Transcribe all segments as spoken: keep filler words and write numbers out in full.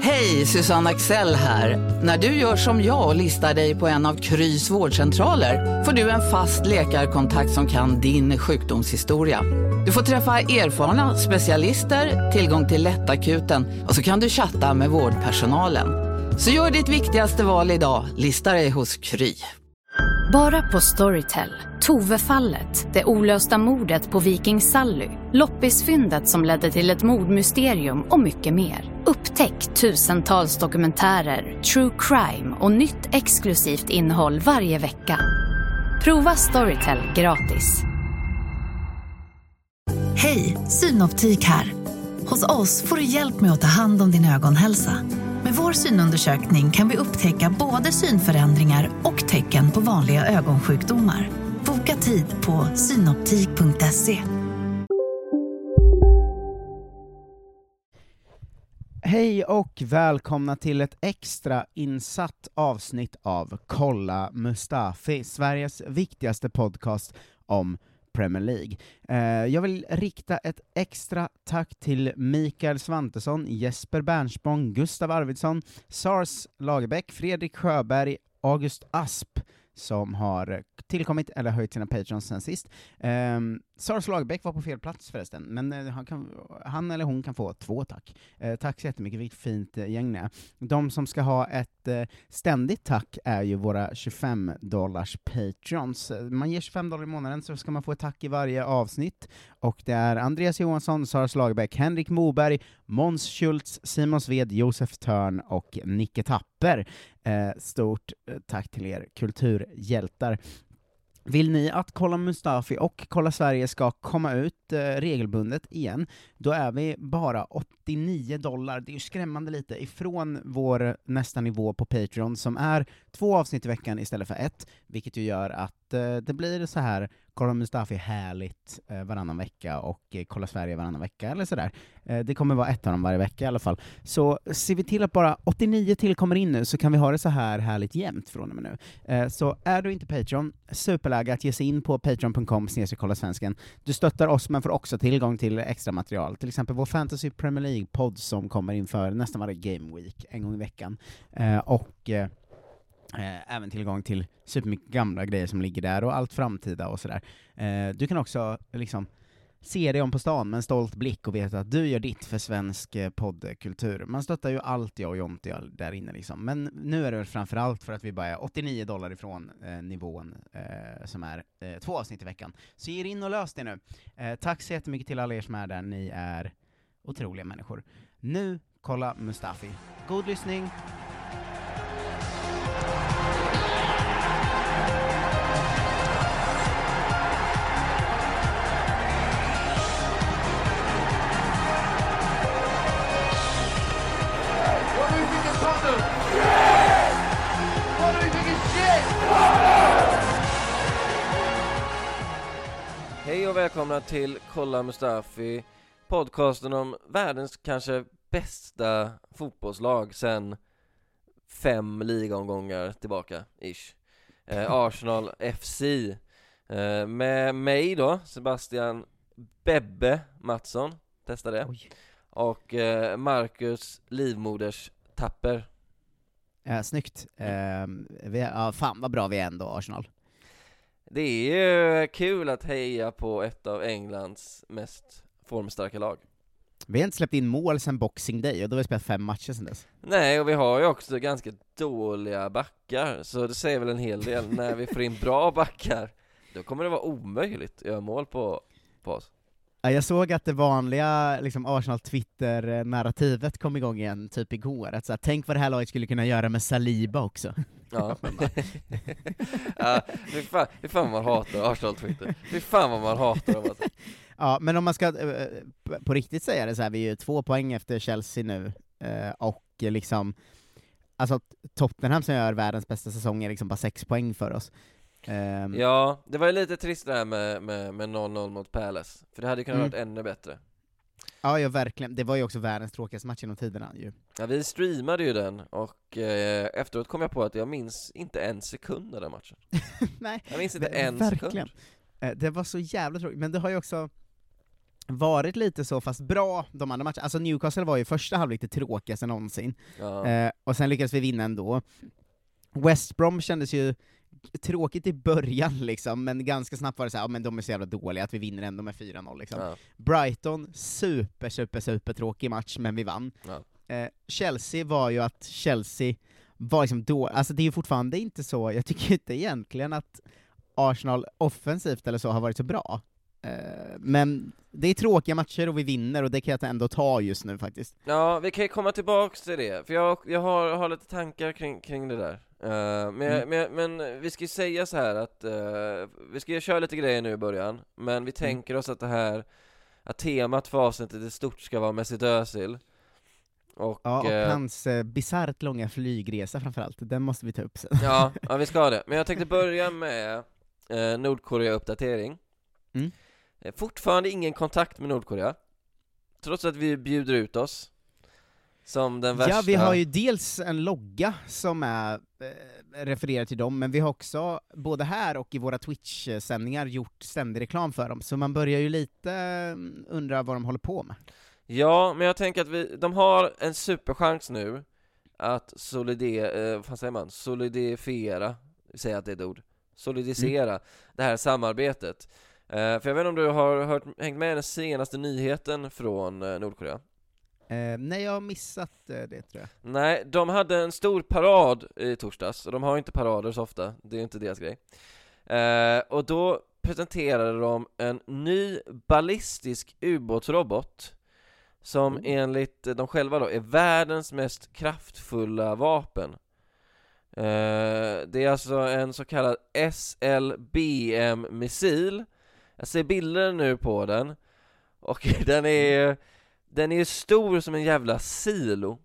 Hej, Susanne Axel här. När du gör som jag och listar dig på en av Krys vårdcentraler får du en fast läkarkontakt som kan din sjukdomshistoria. Du får träffa erfarna specialister, tillgång till lättakuten och så kan du chatta med vårdpersonalen. Så gör ditt viktigaste val idag, listar dig hos Kry. Bara på Storytel. Tove-fallet, det olösta mordet på Viking Sally, loppisfyndet som ledde till ett mordmysterium och mycket mer. Upptäck tusentals dokumentärer, true crime och nytt exklusivt innehåll varje vecka. Prova Storytel gratis. Hej, Synoptik här. Hos oss får du hjälp med att ta hand om din ögonhälsa. Med vår synundersökning kan vi upptäcka både synförändringar och tecken på vanliga ögonsjukdomar. Boka tid på synoptik punkt se. Hej och välkomna till ett extra insatt avsnitt av Kolla Mustafi, Sveriges viktigaste podcast om Premier League. Eh, jag vill rikta ett extra tack till Mikael Svantesson, Jesper Bernspång, Gustav Arvidsson, Sars Lagerbäck, Fredrik Sjöberg, August Asp, som har tillkommit eller höjt sina patrons sen sist. Eh, Sars Lagerbäck var på fel plats förresten, men eh, han, kan, han eller hon kan få två tack. Eh, tack så jättemycket, vilket fint eh, gäng är. De som ska ha ett eh, ständigt tack är ju våra tjugofem dollars patrons. Man ger tjugofem dollar i månaden så ska man få ett tack i varje avsnitt. Och det är Andreas Johansson, Sars Lagerbäck, Henrik Moberg, Måns Schultz, Simon Sved, Josef Törn och Nicke Tapper. Eh, stort eh, tack till er kulturhjältar. Vill ni att Kolla Mustafi och Kolla Sverige ska komma ut eh, regelbundet igen, då är vi bara åttionio dollar. Det är ju skrämmande lite ifrån vår nästa nivå på Patreon som är två avsnitt i veckan istället för ett, vilket ju gör att eh, det blir så här Kolla Mustafi härligt eh, varannan vecka och eh, Kolla Sverige varannan vecka eller sådär. Eh, det kommer vara ett av dem varje vecka i alla fall. Så ser vi till att bara åttionio till kommer in nu så kan vi ha det så här härligt jämnt från och med nu. Eh, så är du inte Patreon, superläge att ge sig in på patreon punkt com slash kolla svensken. Du stöttar oss men får också tillgång till extra material. Till exempel vår Fantasy Premier League-podd som kommer inför nästan varje Game Week en gång i veckan. Eh, och... Eh, Eh, även tillgång till supermycket gamla grejer som ligger där och allt framtida och sådär. Eh, du kan också liksom se dig om på stan med en stolt blick och veta att du gör ditt för svensk eh, poddkultur. Man stöttar ju allt jag och Jonte gör där inne liksom. Men nu är det väl framförallt för att vi bara är åttionio dollar ifrån eh, nivån eh, som är eh, två avsnitt i veckan. Så ge in och lös det nu. Eh, tack så jättemycket till alla er som är där. Ni är otroliga människor. Nu, Kolla Mustafi. God lyssning! Hej och välkomna till Kolla Mustafi, podcasten om världens kanske bästa fotbollslag sen fem ligaomgångar tillbaka, ish. Eh, Arsenal F C. Eh, med mig då, Sebastian Bebbe Mattsson, testa det. Oj. Och eh, Marcus Livmoders Tapper. Eh, snyggt. Eh, vi, ja, fan vad bra vi är ändå, Arsenal. Det är ju kul att heja på ett av Englands mest formstarka lag. Vi har inte släppt in mål sedan Boxing Day och då har vi spelat fem matcher sedan dess. Nej, och vi har ju också ganska dåliga backar, så det säger väl en hel del. När vi får in bra backar, då kommer det vara omöjligt att göra mål på, på oss. Ja, jag såg att det vanliga liksom, Arsenal-Twitter-narrativet kom igång igen typ igår. Att så här, tänk vad det här laget skulle kunna göra med Saliba också. Ja, ja fy fan, fy fan vad man hatar Arsenal-Twitter. Fy fan vad man hatar dem alltså. Ja, men om man ska eh, på riktigt säga det så här, vi är ju två poäng efter Chelsea nu eh, och liksom alltså Tottenham som gör världens bästa säsong är liksom bara sex poäng för oss. Um, ja, det var ju lite trist det här med, med, med noll noll mot Palace, för det hade ju kunnat mm. varit ännu bättre. Ja, ja, verkligen. Det var ju också världens tråkigaste match genom tiderna ju. Ja, vi streamade ju den och eh, efteråt kom jag på att jag minns inte en sekund av den matchen. Nej, jag minns inte v- en verkligen. sekund. Eh, det var så jävla tråkigt, men det har ju också varit lite så, fast bra de andra matcherna. Alltså Newcastle var ju första halvlek det tråkigaste någonsin, Ja. eh, och sen lyckades vi vinna ändå. West Brom kändes ju tråkigt i början liksom, men ganska snabbt var det så här, ja, men de är så jävla dåliga att vi vinner ändå med fyra noll liksom. Ja. Brighton, super, super, super tråkig match, men vi vann. Ja. Eh, Chelsea var ju att Chelsea var liksom då, alltså det är ju fortfarande inte så, jag tycker inte egentligen att Arsenal offensivt eller så har varit så bra. Eh, men det är tråkiga matcher och vi vinner, och det kan jag ändå ta just nu faktiskt. Ja, vi kan ju komma tillbaks till det, för jag, jag har, har lite tankar kring, kring det där. Uh, men, Mm. men, men vi ska ju säga så här att uh, vi ska ju köra lite grejer nu i början, men vi tänker oss att det här, att temat för avsnittet i stort ska vara Mesut Özil. Och, Ja, och uh, hans eh, bisarrt långa flygresa framförallt, den måste vi ta upp sen. ja, ja, vi ska ha det. Men jag tänkte börja med uh, Nordkorea-uppdatering. Mm. Uh, fortfarande ingen kontakt med Nordkorea, trots att vi bjuder ut oss som den värsta. Ja, vi har ju dels en logga som är eh, refererad till dem, men vi har också, både här och i våra Twitch-sändningar, gjort ständig reklam för dem, så man börjar ju lite eh, undra vad de håller på med. Ja, men jag tänker att vi, de har en superchans nu att solide, eh, vad säger man? solidifiera, säger att det är ett ord, solidisera mm. det här samarbetet. Eh, för jag vet inte om du har hört, hängt med den senaste nyheten från eh, Nordkorea? Eh, nej, jag har missat eh, det tror jag. Nej, de hade en stor parad i torsdags, och de har inte parader så ofta, det är inte deras grej. Eh, och då presenterade de en ny ballistisk ubåtsrobot som mm. enligt de själva då är världens mest kraftfulla vapen. Eh, det är alltså en så kallad S L B M-missil. Jag ser bilder nu på den, och den är den är stor som en jävla silo.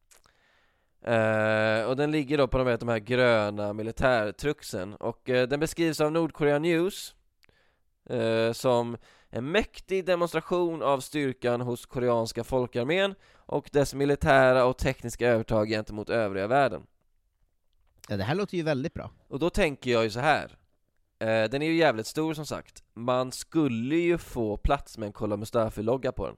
Eh, och den ligger då på de här, de här gröna militärtrucksen, och eh, den beskrivs av Nordkorea News eh, som en mäktig demonstration av styrkan hos koreanska folkarmén och dess militära och tekniska övertag gentemot övriga världen. Ja, det här låter ju väldigt bra. Och då tänker jag ju så här. Eh, den är ju jävligt stor som sagt. Man skulle ju få plats med en Kolla Mustafi-logga på den.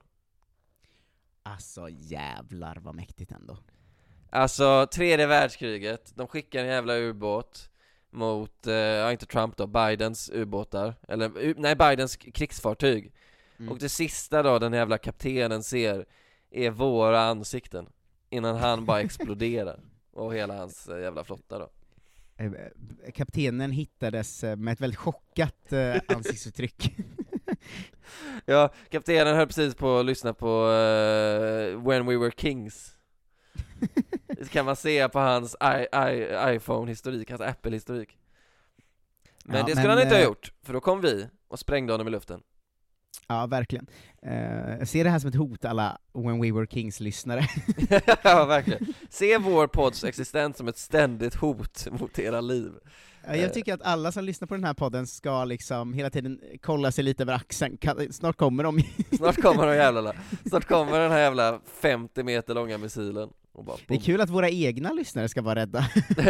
Alltså jävlar vad mäktigt ändå. Alltså tredje världskriget, de skickar en jävla ubåt mot, eh, ja inte Trump då, Bidens ubåtar, eller u- nej Bidens krigsfartyg. Mm. Och det sista då den jävla kaptenen ser är våra ansikten innan han bara exploderar, och hela hans eh, jävla flotta då. Kaptenen hittades med ett väldigt chockat eh, ansiktsuttryck. Ja, kaptenen höll precis på att lyssna på uh, When We Were Kings. Det kan man se på hans I- I- iPhone-historik, hans Apple-historik. Men Ja, det skulle men, han inte ha eh, gjort, för då kom vi och sprängde honom i luften. Ja, verkligen. Eh, jag ser det här som ett hot, alla When We Were Kings-lyssnare. Ja, verkligen. Se vår podds existens som ett ständigt hot mot era liv. Ja, jag tycker att alla som lyssnar på den här podden ska liksom hela tiden kolla sig lite över axeln. Kan, snart kommer de. Snart kommer de jävlarna. Snart kommer den här jävla femtio meter långa missilen. Och bara, det är kul att våra egna lyssnare ska vara rädda.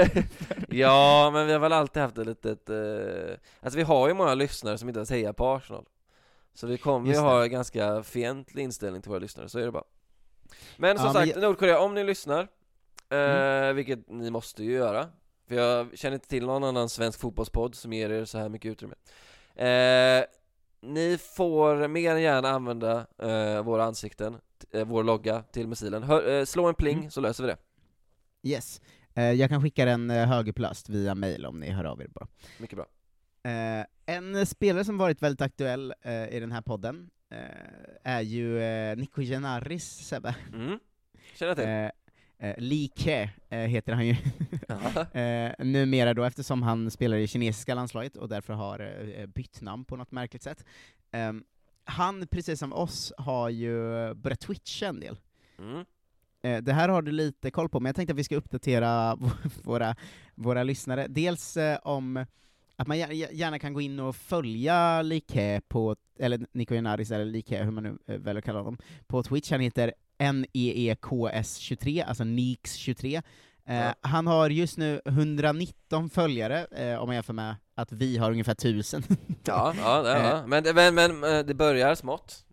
Ja, men vi har väl alltid haft ett litet... Eh... Alltså vi har ju många lyssnare som inte ens hejar på Arsenal. Så vi kommer ju ha en ganska fientlig inställning till våra lyssnare, så är det bara. Men som ja, sagt, men... Nordkorea, om ni lyssnar, eh, mm. vilket ni måste ju göra, för jag känner inte till någon annan svensk fotbollspodd som ger er så här mycket utrymme. Eh, ni får mer än gärna använda eh, våra ansikten, eh, vår logga till missilen. Hör, eh, slå en pling mm. så löser vi det. Yes. Eh, jag kan skicka den eh, högerplast via mail om ni hör av er bara. Mycket bra. Eh, en spelare som varit väldigt aktuell eh, i den här podden eh, är ju eh, Nico Genaris, Sebbe. Mm. Känner till. Eh, eh, Lee Ke eh, heter han ju eh, numera då, eftersom han spelar i kinesiska landslaget och därför har eh, bytt namn på något märkligt sätt. Eh, han, precis som oss, har ju börjat twitcha en del. Mm. Eh, det här har du lite koll på, men jag tänkte att vi ska uppdatera våra, våra lyssnare. Dels eh, om att man gärna kan gå in och följa Like på, eller Nico Genaris eller Like, hur man nu väljer att kalla honom, på Twitch. Han heter N E E K S tjugotre, alltså Neeks tjugotre. Eh, ja. Han har just nu hundranitton följare, eh, om man jämför med att vi har ungefär tusen. Ja, ja, det, ja. Men, men, men det börjar smått.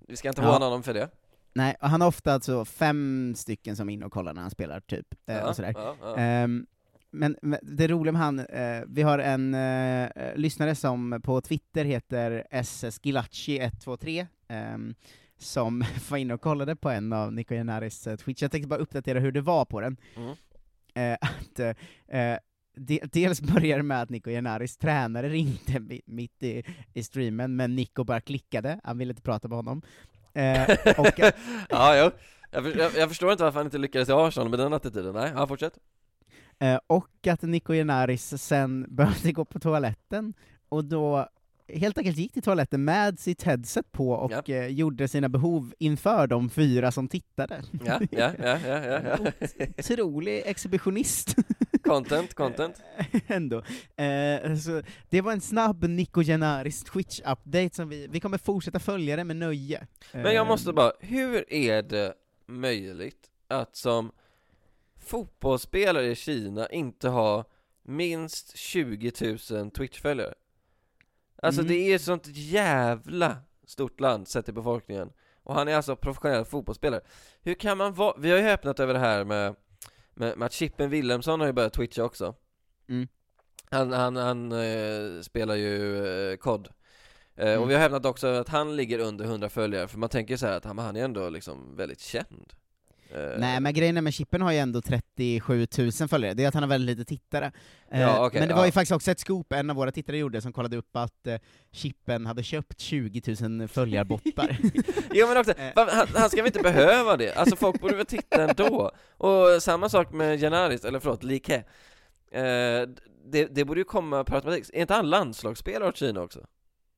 Vi ska inte Ja. håna honom för det. Nej, och han har ofta alltså fem stycken som är inne och kollar när han spelar, typ. Eh, Ja, och sådär. ja, ja. Ehm, men, men det roliga med han, eh, vi har en eh, lyssnare som på Twitter heter S S Gilacci ett två tre, ehm, som var inne och kollade på en av Nico Genaris eh, Twitch. Jag tänkte bara uppdatera hur det var på den. Mm. Eh, att, eh, de, dels började med att Nico Genaris tränare ringde mi- mitt i, i streamen, men Nico bara klickade, han ville inte prata med honom. Eh, och, ja, jo. Jag, för, jag, jag förstår inte varför han inte lyckades i Arsenal med den attityden. Nej, ja, fortsätt. eh, och att Nico Genaris sen behövde gå på toaletten, och då helt enkelt gick till toaletten med sitt headset på och Ja. eh, gjorde sina behov inför de fyra som tittade. Ja, ja, ja, ja, ja, ja. Otrolig exhibitionist. Content, content. Ändå. Eh, så det var en snabb Nico Genaris Twitch-update som vi, vi kommer fortsätta följa det med nöje. Men jag måste bara, hur är det möjligt att som fotbollsspelare i Kina inte ha minst tjugo tusen Twitch-följare? Alltså Mm. det är ett sånt jävla stort land sett till befolkningen. Och han är alltså professionell fotbollsspelare. Hur kan man vara... Vi har ju häpnat över det här med, med, med att Chippen Wilhelmsson har ju börjat twitcha också. Mm. Han, han, han eh, spelar ju eh, C O D. Eh, Mm. Och vi har hävdat också att han ligger under hundra följare. För man tänker så här att han, han är ändå liksom väldigt känd. Eh, Nej, men grejen är med Chippen har ju ändå trettiosju tusen följare, det är att han har väldigt lite tittare. Eh, Ja, okej, men det var ja. ju faktiskt också ett scoop en av våra tittare gjorde, som kollade upp att eh, Chippen hade köpt tjugo tusen följarbottar. Jo men också, Eh. va- han, han ska väl inte behöva det? Alltså folk borde väl titta ändå. Och samma sak med Genaris, eller förlåt, Like. Eh, det, det borde ju komma per automatik. Är inte han landslagsspelare åt Kina också?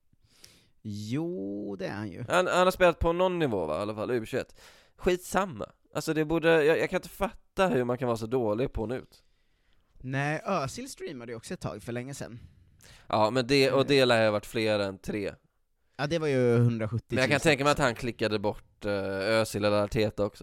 Jo, det är han ju. Han, han har spelat på någon nivå va, i alla fall, U tjugoett. Skitsamma. Alltså det borde, jag, jag kan inte fatta hur man kan vara så dålig på NUT. Nej, Özil streamade ju också ett tag för länge sedan. Ja, men det, och det lär ha varit fler än tre. Ja, det var ju hundrasjuttio tusen. Men jag kan tänka mig att han klickade bort uh, Özil eller Arteta också.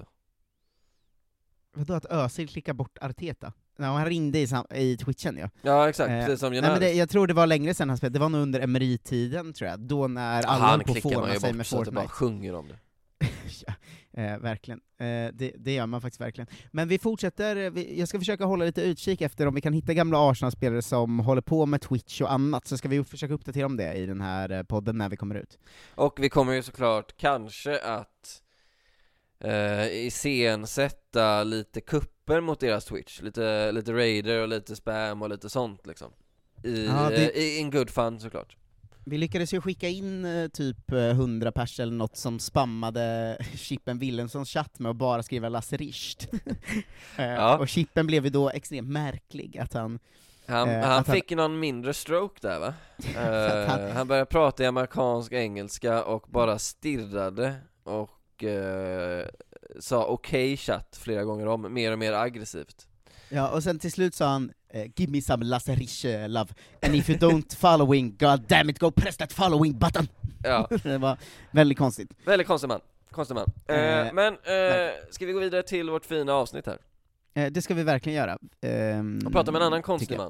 Vadå, att Özil klickar bort Arteta? Nej, han ringde i, sam- i Twitchen, ja. Ja, exakt, Eh, precis som Nej, Genaris. men det, jag tror det var längre sedan han spelade, det var nog under Emery-tiden, tror jag, då när alla han höll på att klickar man fåna ju sig bort med så att det bara Fortnite. sjunger om det. Ja, eh, verkligen. Eh, det, det gör man faktiskt verkligen. Men vi fortsätter, vi, jag ska försöka hålla lite utkik efter om vi kan hitta gamla Arsenal-spelare som håller på med Twitch och annat, så ska vi försöka uppdatera om det i den här eh, podden när vi kommer ut. Och vi kommer ju såklart kanske att eh, iscensätta lite kupper mot deras Twitch. Lite, lite raider och lite spam och lite sånt liksom. I, Ja, det- eh, i in good fun såklart. Vi lyckades ju skicka in eh, typ eh, hundra pers eller något som spammade Chippen Wilhelmssons chatt med att bara skriva Lasse Richt. eh, Ja. Och Chippen blev ju då extremt märklig, att han... Han, Eh, han att han- fick någon mindre stroke där va? Eh, han- han började prata i amerikansk engelska och bara stirrade och eh, sa okej chatt flera gånger om, mer och mer aggressivt. Ja, och sen till slut sa han eh, give me some Lasse Richt eh, love, and if you don't following, god damn it, go press that following button! Ja, Det var väldigt konstigt. väldigt konstig man. Konstig man. Eh, Eh, men eh, ska vi gå vidare till vårt fina avsnitt här? Eh, det ska vi verkligen göra. Ehm, Och prata med en annan tycker konstig jag. man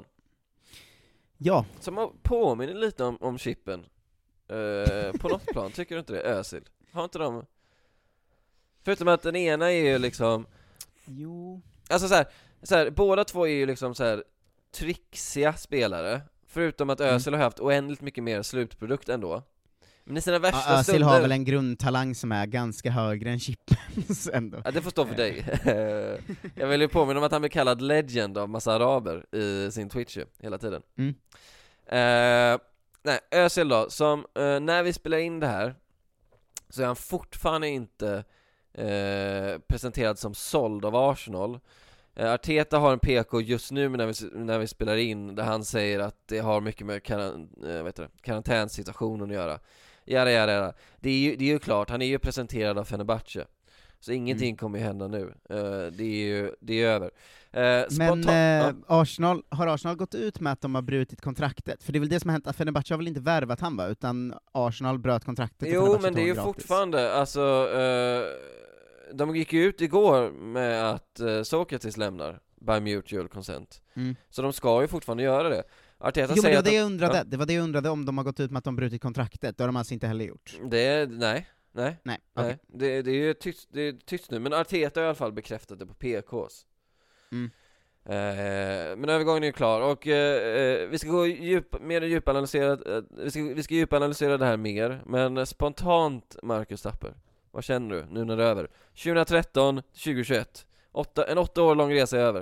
Ja, som påminner lite om, om Chippen eh, på något plan, tycker du inte det? Özil. Har inte de... Förutom att den ena är ju liksom... jo... Alltså så här, så här, båda två är ju liksom så här trixiga spelare. Förutom att Özil har haft oändligt mycket mer slutprodukt ändå. Men i sina värsta Ja, Özil stunder... har väl en grundtalang som är ganska högre än Chippens ändå. Ja, det får stå för dig. Jag vill ju påminna om att han blir kallad legend av massa araber i sin Twitch ju, hela tiden. Mm. Eh, nej, Özil då, som eh, när vi spelar in det här så är han fortfarande inte eh, presenterad som såld av Arsenal. eh, Arteta har en P K just nu när vi, när vi spelar in där han säger att det har mycket med karan, eh, vet du, karantänssituationen att göra. Jada, jada, jada. Det är ju, det är ju klart, han är ju presenterad av Fenerbahce. Så ingenting Mm. kommer kommer ju hända nu. uh, Det är ju det är över. uh, Men spontan- eh, ja. Arsenal, har Arsenal gått ut med att de har brutit kontraktet? För det är väl det som har hänt, att Fenerbahce har väl inte värvat han va? Utan Arsenal bröt kontraktet och Jo, Fenerbahce men det är tog ju gratis. fortfarande, alltså uh, de gick ju ut igår med att uh, Sokratis lämnar by mutual consent. Mm. Så de ska ju fortfarande göra det. Arteta Jo, men säger det var att det de, jag undrade, ja. det var det jag undrade om de har gått ut med att de brutit kontraktet, det har de alltså inte heller gjort. det är, nej, Nej, Nej, nej. okay. Det, det är ju tyst, det är tyst nu. Men Arteta har i alla fall bekräftat det på P K:s. Mm. Eh, men övergången är ju klar. Och eh, vi ska gå djup, mer djupanalysera eh, vi, ska, vi ska djupanalysera det här mer. Men spontant, Marcus Tapper, vad känner du nu när det är över? tjugohundratretton till tjugohundratjugoett, åtta, en åtta år lång resa är över.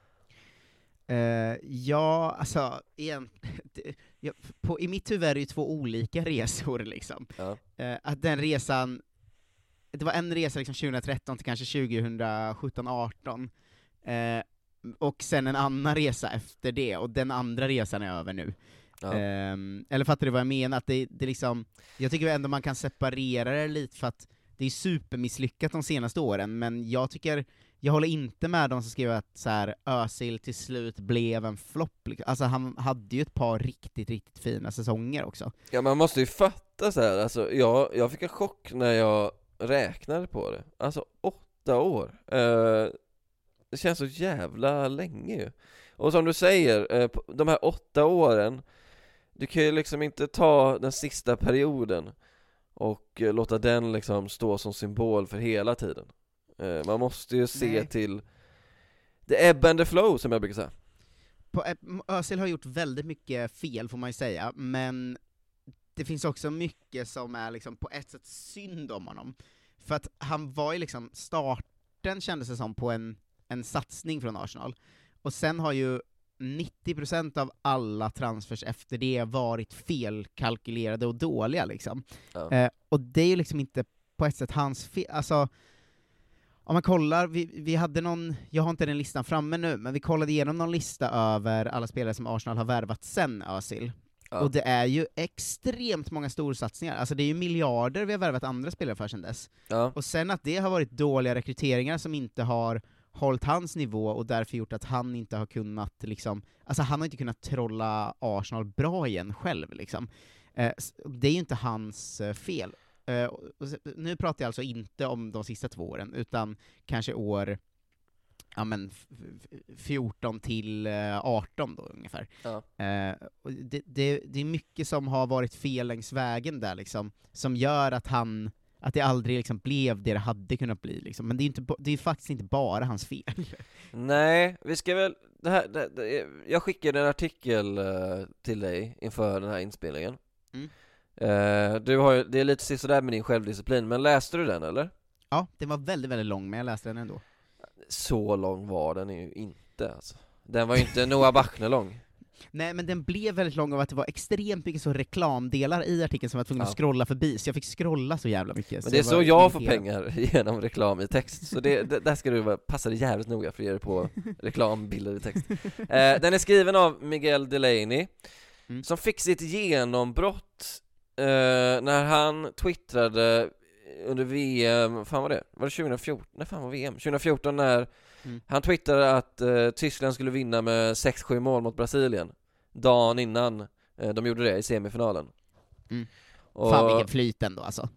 Uh, ja, alltså igen, det, ja, på, i mitt huvud är det ju två olika resor liksom. Ja. Uh, att den resan, det var en resa liksom tjugohundratretton till kanske tjugosjutton arton, uh, och sen en annan resa efter det, och den andra resan är över nu. Ja. Uh, eller fattar du vad jag menar? Att det, det liksom, jag tycker ändå man kan separera det lite, för att det är supermisslyckat de senaste åren, men jag tycker, jag håller inte med de som skriver att så här, Özil till slut blev en flopp. Alltså han hade ju ett par riktigt, riktigt fina säsonger också. Ja, man måste ju fatta så här. Alltså, jag, jag fick en chock när jag räknade på det. Alltså, åtta år. Eh, det känns så jävla länge ju. Och som du säger, eh, de här åtta åren, du kan ju liksom inte ta den sista perioden och eh, låta den liksom stå som symbol för hela tiden. Eh, man måste ju se Nej. till the ebb and the flow, som jag brukar säga. På, Özil har gjort väldigt mycket fel får man ju säga, men det finns också mycket som är liksom på ett sätt synd om honom. För att han var ju liksom, starten kändes det som på en, en satsning från Arsenal, och sen har ju nittio procent av alla transfers efter det varit felkalkylerade och dåliga liksom. Ja. Eh, och det är ju liksom inte på ett sätt hans fel, alltså om man kollar, vi, vi hade någon, jag har inte den listan framme nu, men vi kollade igenom någon lista över alla spelare som Arsenal har värvat sen Özil. Ja. Och det är ju extremt många storsatsningar, alltså det är ju miljarder vi har värvat andra spelare för sedan dess. Ja. Och sen att det har varit dåliga rekryteringar som inte har hållit hans nivå, och därför gjort att han inte har kunnat liksom, alltså han har inte kunnat trolla Arsenal bra igen själv liksom. Eh, det är ju inte hans eh, fel. Uh, och nu pratar jag alltså inte om de sista två åren, utan kanske år ja, men fjorton till arton då ungefär. Ja. Uh, och det, det, det är mycket som har varit fel längs vägen där liksom, som gör att han att det aldrig liksom blev det det hade kunnat bli liksom. Men det är inte, det är faktiskt inte bara hans fel. Nej, vi ska väl det här, det, det, jag skickade en artikel uh, till dig inför den här inspelningen. Mm. Uh, du har ju, det är lite sådär med din självdisciplin, men läste du den eller? Ja, den var väldigt, väldigt lång, men jag läste den ändå. Så lång var den ju inte alltså. Den var ju inte Noah Bachner lång. Nej, men den blev väldigt lång av att det var extremt mycket så reklamdelar i artikeln som jag var tvungen Ja. att scrolla förbi, så jag fick scrolla så jävla mycket. Men så det är så var jag får irriterad. pengar genom reklam i text. Så det, det, där ska du vara, passa dig jävligt noga för att ge dig på reklambilder i text. Eh, den är skriven av Miguel Delaney, Mm. som fick sitt genombrott eh, när han twittrade under V M, fan var det? Var det tjugohundrafjorton? Nej, fan var V M? tjugohundrafjorton när Mm. han twittrade att eh, Tyskland skulle vinna med sex sju mål mot Brasilien dagen innan eh, de gjorde det i semifinalen. Mm. Och, Fan vilken flyt ändå alltså.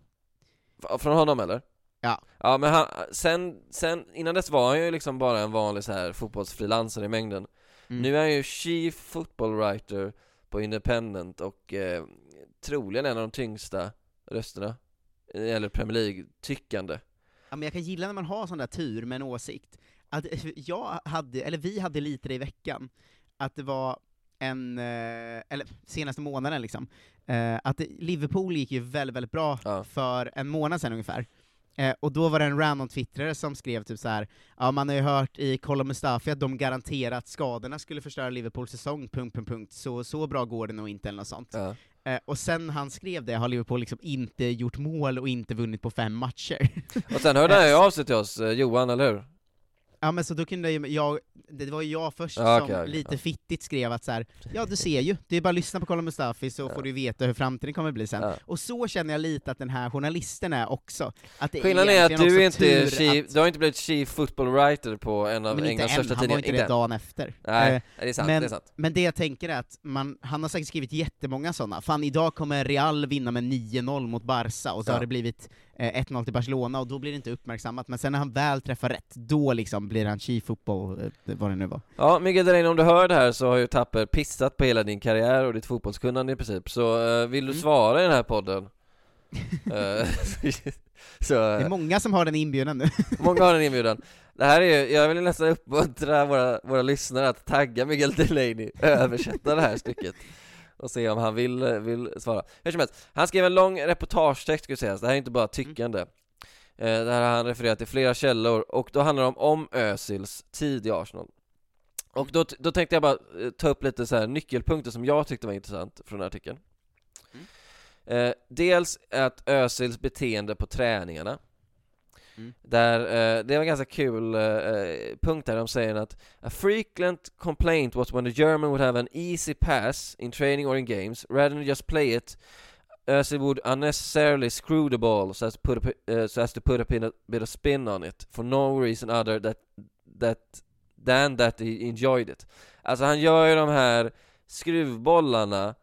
från honom eller? Ja. Ja, men han, sen, sen, innan dess var han ju liksom bara en vanlig så här fotbollsfrilansare i mängden. Mm. Nu är han ju chief football writer på Independent och eh, troligen en av de tyngsta rösterna eller Premier League-tyckande. Ja, men jag kan gilla när man har sån där tur med en åsikt. Att jag hade, eller vi hade lite det i veckan, att det var en, eh, eller senaste månaden liksom, eh, att det, Liverpool gick ju väldigt, väldigt bra Ja. för en månad sedan ungefär. Eh, och då var det en random twittrare som skrev typ så här: ja, man har ju hört i Kolla Mustafi att de garanterat att skadorna skulle förstöra Liverpools säsong, punkt, punkt, punkt. Så, så bra går det nog inte, eller något sånt. Ja. Eh, och sen han skrev det har Liverpool liksom inte gjort mål och inte vunnit på fem matcher. Och sen hörde han ju av sig till oss, eh, Johan, eller hur? Ja, men så då kunde jag, jag det var ju jag först Ja, som okej, okej, lite ja. fittigt skrev att så här, ja du ser ju, det är bara att lyssna på Kolla Mustafi så Ja. får du veta hur framtiden kommer bli sen. Ja. Och så känner jag lite att den här journalisten är också. Att det Skillnaden är att egentligen du också inte är tur chief, att, du har inte blivit chief football writer på en av men inte Englands än, största han var tidningar. inte det än. dagen efter. Nej, Eh, det är sant, men, det är sant. men det jag tänker är att man, han har säkert skrivit jättemånga sådana. Fan, idag kommer Real vinna med nio noll mot Barca, och så Ja. har det blivit eh, ett noll till Barcelona, och då blir det inte uppmärksammat. Men sen när han väl träffar rätt, då liksom blir han chief football, eh, vad det nu var. Ja, Miguel Delaney, om du hör det här så har ju Tapper pissat på hela din karriär och ditt fotbollskunnande i princip. Så eh, vill du Mm. svara i den här podden Så, det är många som har den inbjudan nu. Många har den inbjudan. Det här är ju, jag vill nästan uppmuntra våra, våra lyssnare att tagga Miguel Delaney, översätta det här stycket och se om han vill, vill svara. Hur som helst, han skrev en lång reportagetext, ska säga. Det här är inte bara tyckande. Mm. eh, Det här har han refererat till flera källor, och då handlar det om, om Özils tid i Arsenal. Och då, då tänkte jag bara ta upp lite så här nyckelpunkter som jag tyckte var intressant från den här artikeln. Mm. eh, Dels att Özils beteende på träningarna. Mm. Där, uh, det var en ganska kul uh, punkt där de säger att a frequent complaint was when the German would have an easy pass in training or in games, rather than just play it, Özil would unnecessarily screw the ball so as to put a, uh, so as to put a, pin, a bit of spin on it for no reason other that, that, than that he enjoyed it. Alltså han gör ju de här skruvbollarna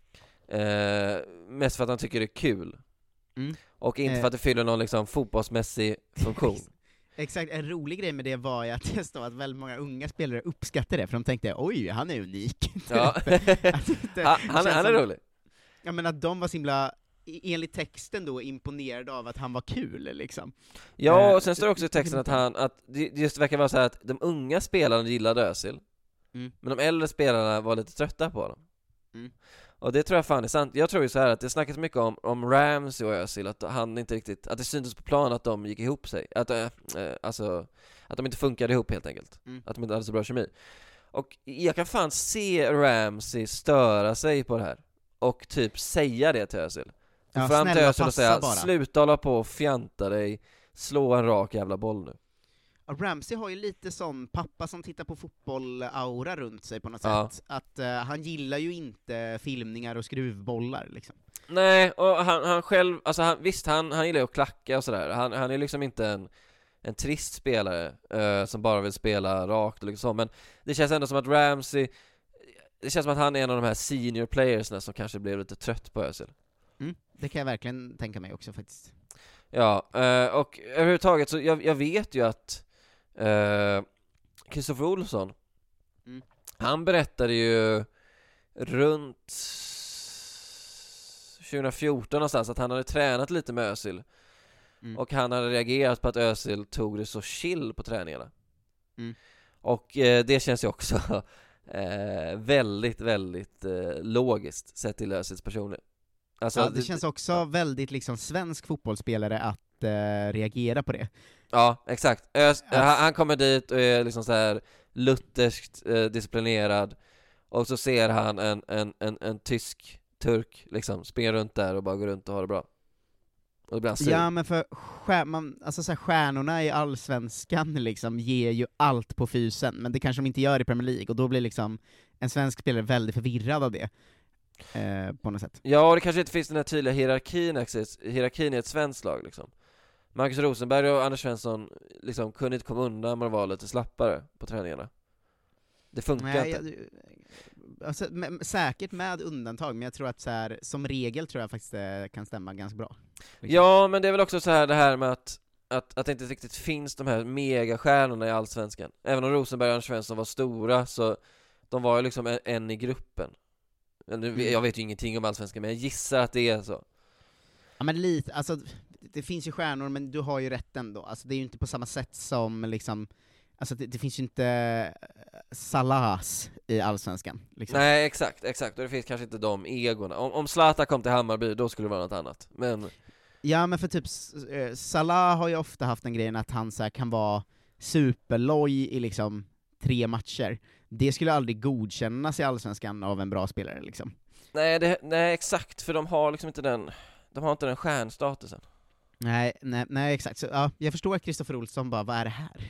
uh, mest för att han tycker det är kul. Mm. Och inte för att det fyller någon liksom fotbollsmässig funktion. Exakt, en rolig grej med det var ju att det stod att väldigt många unga spelare uppskattade det, för de tänkte, oj, han är unik. Ja. det, han, han, han är som, rolig. Ja, men att de var så himla, enligt texten då, imponerade av att han var kul, liksom. Ja, och sen står det också i texten att han, att det just verkar vara så här att de unga spelarna gillade Özil, mm. men de äldre spelarna var lite trötta på honom. Mm. Och det tror jag fan är sant. Jag tror ju så här att det snackas mycket om, om Ramsey och Özil, att han inte riktigt, att det syntes på plan att de gick ihop sig, att, äh, alltså, att de inte funkade ihop helt enkelt, mm. att de inte hade så bra kemi. Och jag kan fan se Ramsey störa sig på det här och typ säga det till Özil. Ja, fram till Özil och säga, bara. sluta hålla på och fjanta dig, slå en rak jävla boll nu. Ramsey har ju lite sån pappa som tittar på fotboll-aura runt sig på något ja. sätt. Att uh, han gillar ju inte filmningar och skruvbollar, liksom. Nej, och han, han själv, alltså han, visst, han, han gillar ju att klacka och sådär. Han, han är liksom inte en, en trist spelare uh, som bara vill spela rakt och liksom så. Men det känns ändå som att Ramsey, det känns som att han är en av de här senior playersna som kanske blev lite trött på Özil. Mm, det kan jag verkligen tänka mig också faktiskt. Ja, uh, och överhuvudtaget så jag, jag vet ju att Kristoffer uh, Olsson, mm. han berättade ju runt tjugo fjorton någonstans att han hade tränat lite med Özil, mm. och han hade reagerat på att Özil tog det så chill på träningarna, mm. och uh, det känns ju också uh, väldigt, väldigt uh, logiskt sett till Özils personer. Alltså, ja, det, det känns också ja. väldigt liksom svensk fotbollsspelare att uh, reagera på det. Ja, exakt. Ös, alltså. han, han kommer dit och är liksom så här lutherskt eh, disciplinerad, och så ser han en, en, en, en tysk turk liksom springa runt där och bara gå runt och ha det bra. Och det blir han sur. Ja, men för skär, man, alltså så här, stjärnorna i allsvenskan liksom ger ju allt på fysen, men det kanske de inte gör i Premier League, och då blir liksom en svensk spelare väldigt förvirrad av det. Eh, på något sätt. Ja, och det kanske inte finns den här tydliga hierarkin, hierarkin i ett svenskt lag liksom. Marcus Rosenberg och Anders Svensson liksom kunde inte komma undan med att vara lite slappare på träningarna. Det funkar Nej, inte. Jag, alltså, med, säkert med undantag, men jag tror att så här, som regel tror jag faktiskt det kan stämma ganska bra. Liksom. Ja, men det är väl också så här det här med att, att, att det inte riktigt finns de här megastjärnorna i allsvenskan. Även om Rosenberg och Anders Svensson var stora, så de var ju liksom en, en i gruppen. Jag vet ju ingenting om allsvenskan, men jag gissar att det är så. Ja, men lite, alltså det finns ju stjärnor, men du har ju rätt ändå. Alltså det är ju inte på samma sätt som liksom, alltså det, det finns ju inte Salahs i allsvenskan liksom. Nej, exakt, exakt. Och det finns kanske inte de egorna. Om, om Zlatan kom till Hammarby, då skulle det vara något annat. Men ja, men för typ Salah har ju ofta haft den grejen att han så här kan vara superloj i liksom tre matcher. Det skulle aldrig godkännas i allsvenskan av en bra spelare liksom. Nej, det, nej exakt, för de har liksom inte den, de har inte den stjärnstatusen. Nej, nej, nej exakt. Så, ja, jag förstår att Kristoffer Olsson bara, vad är det här?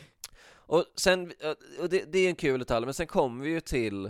Och sen, och det, det är en kul detalj, men sen kommer vi ju till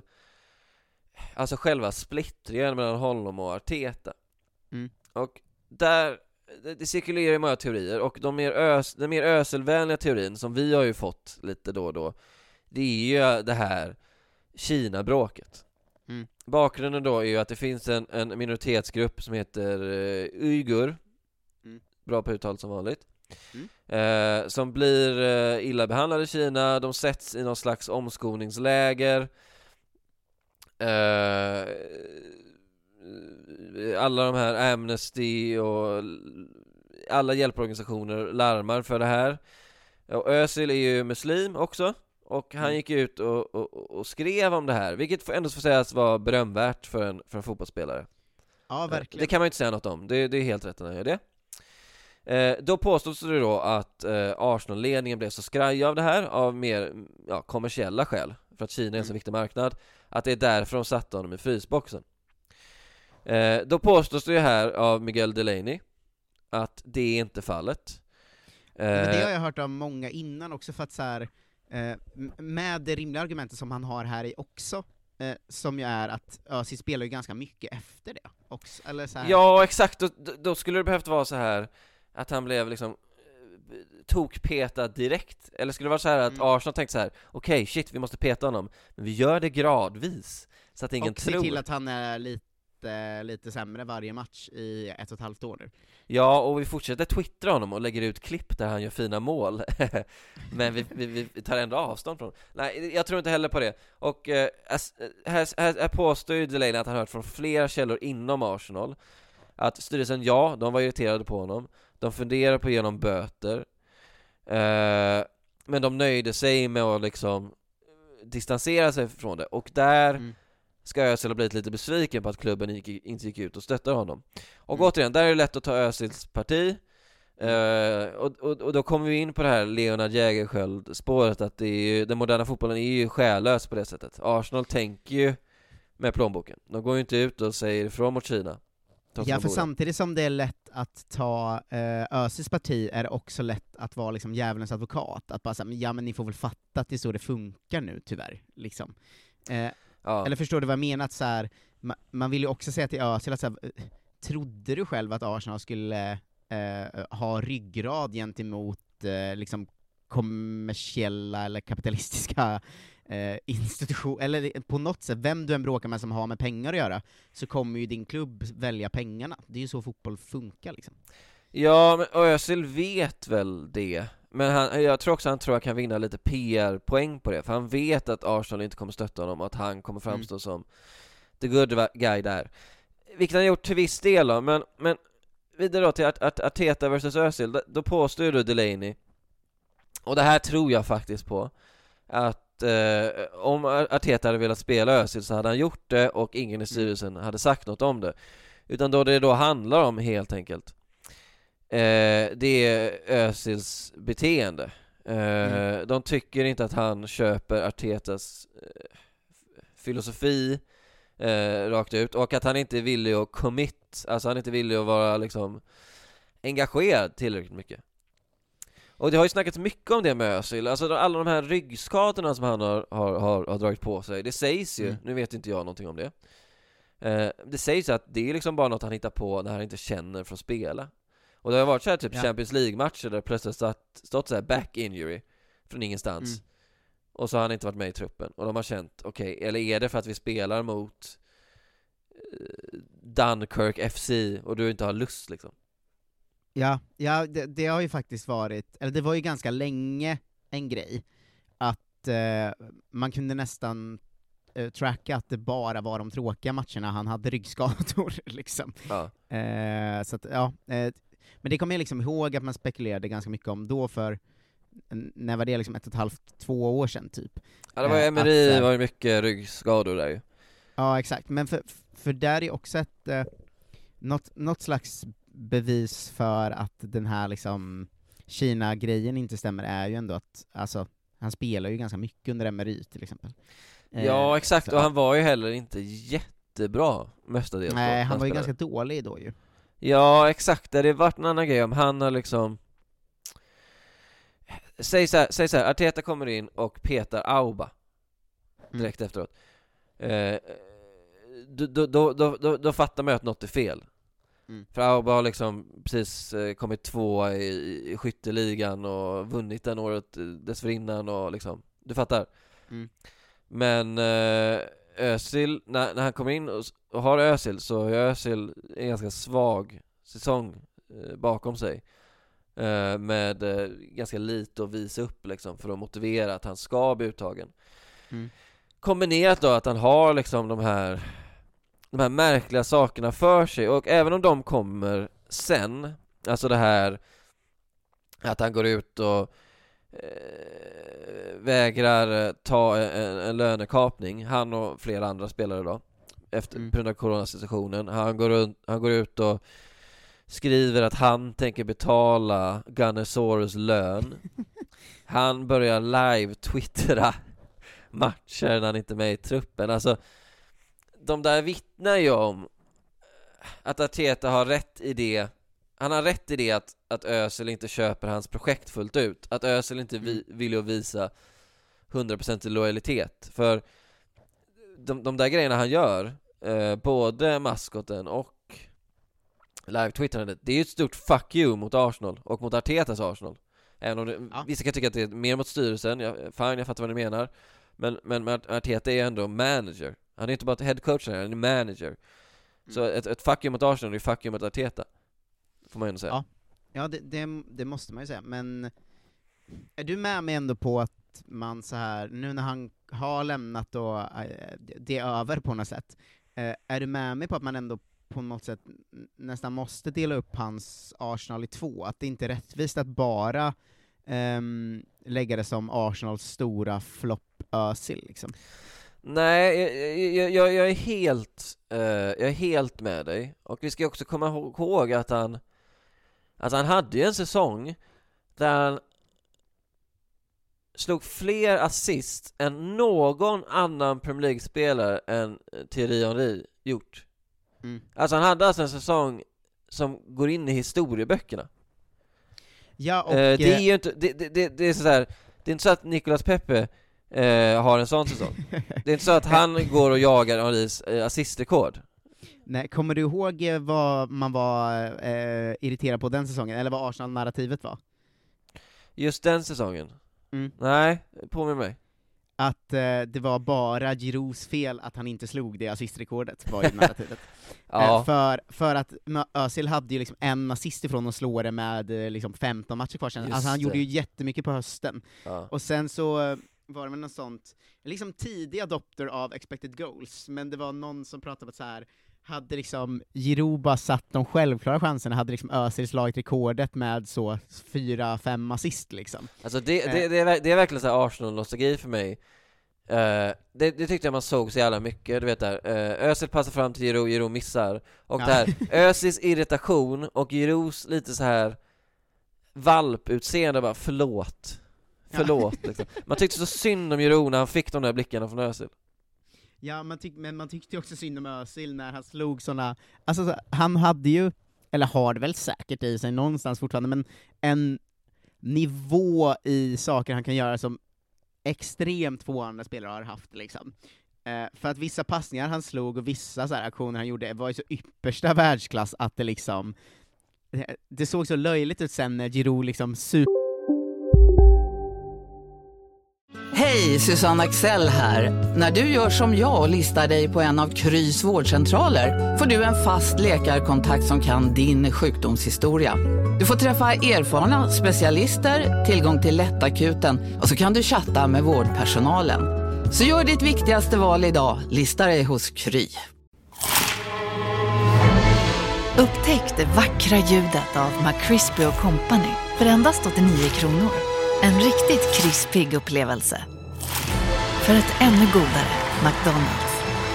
alltså själva splittringen mellan honom och Arteta. Mm. Och där, det, det cirkulerar ju många teorier, och de mer ös, den mer öselvänliga teorin som vi har ju fått lite då och då, det är ju det här Kina-bråket. Mm. Bakgrunden då är ju att det finns en, en minoritetsgrupp som heter uh, Uyghur, mm. bra på uttal som vanligt, mm. uh, som blir uh, illa behandlade i Kina. De sätts i någon slags omskolningsläger. Uh, alla de här Amnesty och alla hjälporganisationer larmar för det här. Och Özil är ju muslim också, och han gick ut och, och, och skrev om det här, vilket ändå får sägas vara berömvärt för en, för en fotbollsspelare. Ja, verkligen. Det kan man ju inte säga något om, det, det är helt rätt när han gör det. Eh, då påstås det då att eh, Arsenal-ledningen blev så skraj av det här av mer ja, kommersiella skäl, för att Kina är en så viktig marknad, att det är därför de satte honom i frysboxen. Eh, då påstås det ju här av Miguel Delaney att det är inte fallet. Eh, Men det har jag hört av många innan också, för att så här, eh, med det rimliga argumentet som han har här i också, eh, som ju är att Özil spelar ju ganska mycket efter det också, eller så här. Ja, exakt, då, då skulle det behövt vara så här att han blev liksom tokpetad direkt. Eller skulle det vara så här att mm. Arsenal tänkte så här: okej, okay, shit, vi måste peta honom, men vi gör det gradvis så att ingen och tror. Och se till att han är lite, lite sämre varje match i ett och ett halvt år nu. Ja, och vi fortsätter twittra honom och lägger ut klipp där han gör fina mål. Men vi, vi, vi tar ändå avstånd från. Nej, jag tror inte heller på det. Och eh, här, här, här påstår ju Delaney att han hört från flera källor inom Arsenal att styrelsen, ja, de var irriterade på honom. De funderar på att ge honom böter. Eh, men de nöjde sig med att liksom distansera sig från det. Och där mm. ska Özil ha blivit lite besviken på att klubben gick, inte gick ut och stöttade honom. Och mm. återigen, där är det lätt att ta Özils parti. Eh, och, och, och då kommer vi in på det här Leonard Jägerskiöld-spåret, att det är ju, den moderna fotbollen är ju själlös på det sättet. Arsenal tänker ju med plånboken. De går ju inte ut och säger ifrån mot Kina. Ja, för samtidigt som det är lätt att ta eh, Özils parti, är det också lätt att vara liksom djävulens advokat, att bara säga, ja men ni får väl fatta att det är så det funkar nu, tyvärr, liksom. Eh, ja. Eller förstår du vad jag menar? Att så här, ma- man vill ju också säga till Özil att så här, trodde du själv att Arsenal skulle eh, ha ryggrad gentemot eh, liksom kommersiella eller kapitalistiska Eh, institution, eller på något sätt, vem du än bråkar med som har med pengar att göra, så kommer ju din klubb välja pengarna. Det är ju så fotboll funkar, liksom. Ja, men Özil vet väl det. Men han, jag tror också han tror att han kan vinna lite P R-poäng på det, för han vet att Arsenal inte kommer stötta honom, att han kommer framstå mm. som the good guy där. Vilket han har gjort till viss del då, men, men vidare då till Art- Art- Arteta versus Özil, då, då påstår ju Delaney, och det här tror jag faktiskt på, att Eh, om Arteta hade velat spela Özil så hade han gjort det, och ingen i styrelsen hade sagt något om det. Utan då det då handlar om helt enkelt eh, det är Özils beteende. eh, mm. De tycker inte att han köper Artetas eh, filosofi eh, rakt ut, och att han inte vill att commit, alltså han inte vill att vara liksom engagerad tillräckligt mycket. Och det har ju snackats mycket om det med Özil, alltså alla de här ryggskadorna som han har, har, har, har dragit på sig. Det sägs ju, mm. nu vet inte jag någonting om det, eh, det sägs att det är liksom bara något han hittar på när han inte känner för att spela. Och det har varit så här typ ja. Champions League-matcher där plötsligt stått, stått så här back injury från ingenstans, mm. och så har han inte varit med i truppen, och de har känt, okej, okay, eller är det för att vi spelar mot eh, Dunkirk F C och du inte har lust liksom. Ja, ja det, det har ju faktiskt varit, eller det var ju ganska länge en grej, att eh, man kunde nästan eh, tracka att det bara var de tråkiga matcherna han hade ryggskador, liksom. Ja. Eh, så att, ja, eh, men det kommer jag liksom ihåg att man spekulerade ganska mycket om då, för när var det, liksom ett och ett halvt, två år sedan typ. Ja, det var Emery, det var ju mycket ryggskador där ju. Ja, exakt, men för, för där är också ett eh, något, något slags bevis för att den här liksom Kina-grejen inte stämmer är ju ändå att, alltså, han spelar ju ganska mycket under Emery till exempel. Ja, eh, exakt, så, och han var ju heller inte jättebra mestadels. Nej, han, han var ju ganska dålig då ju. Ja, exakt, det hade varit en annan grej om han har liksom Säg så här, säg så här, Arteta kommer in och petar Auba direkt mm. efteråt. Eh, då, då, då, då, då, då fattar man ju att något är fel. Mm. För Auba har liksom precis eh, kommit två i, i skytteligan och vunnit den året dessförinnan och liksom, du fattar. Mm. Men eh, Özil, när, när han kommer in och, och har Özil, så har Özil en ganska svag säsong eh, bakom sig. Eh, med eh, ganska lite att visa upp liksom, för att motivera att han ska bli uttagen. Mm. Kombinerat då att han har liksom de här de här märkliga sakerna för sig. Och även om de kommer sen, alltså det här att han går ut och eh, vägrar ta en, en lönekapning, han och flera andra spelare då, efter mm. på grund av coronasituationen. Han går, runt, han går ut och skriver att han tänker betala Gunnersaurus lön. Han börjar live-twittra matcher när han inte är med i truppen. Alltså, de där vittnar ju om att Arteta har rätt i det. Han har rätt i det att, att Özil inte köper hans projekt fullt ut. Att Özil inte vi, vill ju visa hundra procent lojalitet. För de, de där grejerna han gör, eh, både maskoten och live-twittrandet, det är ju ett stort fuck you mot Arsenal och mot Artetas Arsenal. Även om det, ja. Vissa kan tycka att det är mer mot styrelsen. Jag, fine, jag fattar vad ni menar. Men, men Arteta är ändå manager. Han är inte bara head coach, han är manager. Mm. Så ett, ett fuck you mot Arsenal är fuck you mot Arteta, får man ändå säga. Ja, ja det, det, det måste man ju säga. Men är du med mig ändå på att man så här, nu när han har lämnat och det är över på något sätt, är du med mig på att man ändå på något sätt nästan måste dela upp hans Arsenal i två? Att det inte är rättvist att bara um, lägga det som Arsenals stora flopp Özil liksom. Nej, jag, jag, jag är helt uh, jag är helt med dig. Och vi ska också komma ihåg att han att han hade ju en säsong där han slog fler assist än någon annan Premier League-spelare än Thierry Henry gjort. Mm. Alltså han hade alltså en säsong som går in i historieböckerna. Ja, och eh, det är ju inte det, det, det, det är så här, det är inte så att Nicolas Pepe eh, har en sån säsong. Det är inte så att han går och jagar Henrys eh, assistrekord. Nej, kommer du ihåg vad man var eh, irriterad på den säsongen, eller vad Arsenal-narrativet var? Just den säsongen? Mm. Nej, påminn mig. Att eh, det var bara Giroux fel att han inte slog det assistrekordet, var ju narrativet. Ja. eh, för, för att Özil hade ju liksom en assist ifrån att slå det med eh, liksom femton matcher kvar sedan. Alltså han det. gjorde ju jättemycket på hösten. Ja. Och sen så eh, var det väl något sånt, liksom tidig adopter av expected goals, men det var någon som pratade om att så här, hade liksom Giroux bara satt de självklara chanserna, hade liksom Özil slagit rekordet med så fyra, fem assist liksom. Alltså det, det, det, är, det är verkligen så här Arsenal-nostalgi för mig. Uh, det, det tyckte jag man såg så jävla mycket, du vet där. Uh, Özil passar fram till Giroux, Giroux missar. Och ja. Det här, Özils irritation och Giroux lite så här valputseende, bara förlåt. Förlåt, ja. Liksom. Man tyckte så synd om Giroux när han fick de där blickarna från Özil. Ja, man tyck, men man tyckte också synd om Özil när han slog såna, alltså så, han hade ju, eller har det väl säkert i sig någonstans fortfarande, men en nivå i saker han kan göra som extremt få andra spelare har haft liksom. Eh, för att vissa passningar han slog och vissa så här aktioner han gjorde var ju så yppersta världsklass att det liksom, det, det såg så löjligt ut sen när Giroux liksom super. Hej, Susanne Axel här. När du gör som jag och listar dig på en av Krys vårdcentraler får du en fast läkarkontakt som kan din sjukdomshistoria. Du får träffa erfarna specialister, tillgång till lättakuten och så kan du chatta med vårdpersonalen. Så gör ditt viktigaste val idag, lista dig hos Kry. Upptäck det vackra ljudet av McCrispy och Company för endast åttionio kronor. En riktigt krispig upplevelse. För ett ännu godare McDonald's.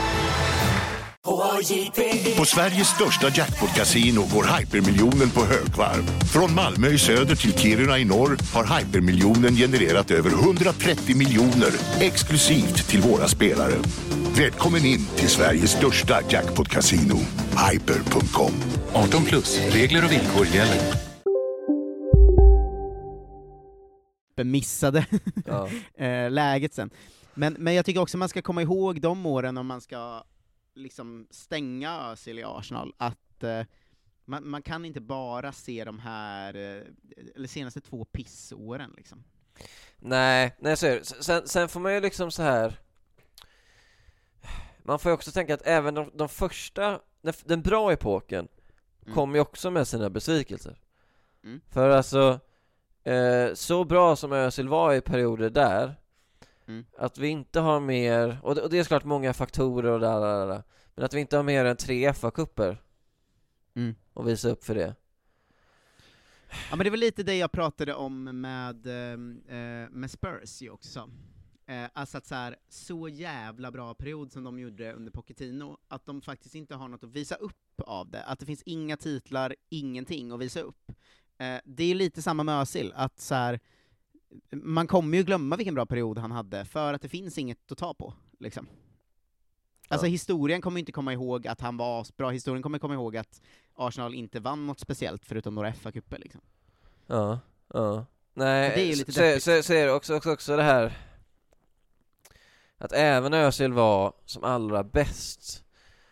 På Sveriges största jackpot-casino går hypermiljonen på högvarv. Från Malmö i söder till Kiruna i norr har hypermiljonen genererat över hundratrettio miljoner exklusivt till våra spelare. Välkommen in till Sveriges största jackpot-casino, hyper punkt com. arton plus, regler och villkor gäller. Missade ja. läget sen. Men, men jag tycker också man ska komma ihåg de åren om man ska liksom stänga Özil i Arsenal, att eh, man, man kan inte bara se de här eh, eller senaste två pissåren liksom. Nej, nej så är det. Sen, sen får man ju liksom så här, man får ju också tänka att även de, de första, den, den bra epoken mm. kom ju också med sina besvikelser. Mm. För alltså Eh, så bra som Özil var i perioder där mm. att vi inte har mer, och det, och det är klart många faktorer och där, där, där. Men att vi inte har mer än tre F A-cuper Mm. och visa upp för det. Ja, men det var lite det jag pratade om med, eh, med Spurs ju också. Eh, alltså att så här, så jävla bra period som de gjorde under Pochettino, att de faktiskt inte har något att visa upp av det. Att det finns inga titlar, ingenting att visa upp. Eh, det är lite samma med Özil, att så här, man kommer ju glömma vilken bra period han hade, för att det finns inget att ta på, liksom. Alltså Ja. historien kommer inte komma ihåg att han var bra, historien kommer komma ihåg att Arsenal inte vann något speciellt förutom några F A-cuper, liksom. Ja, ja. Nej, Och det är ju lite så, deppigt. så, så är det också, också, också det här att även när Özil var som allra bäst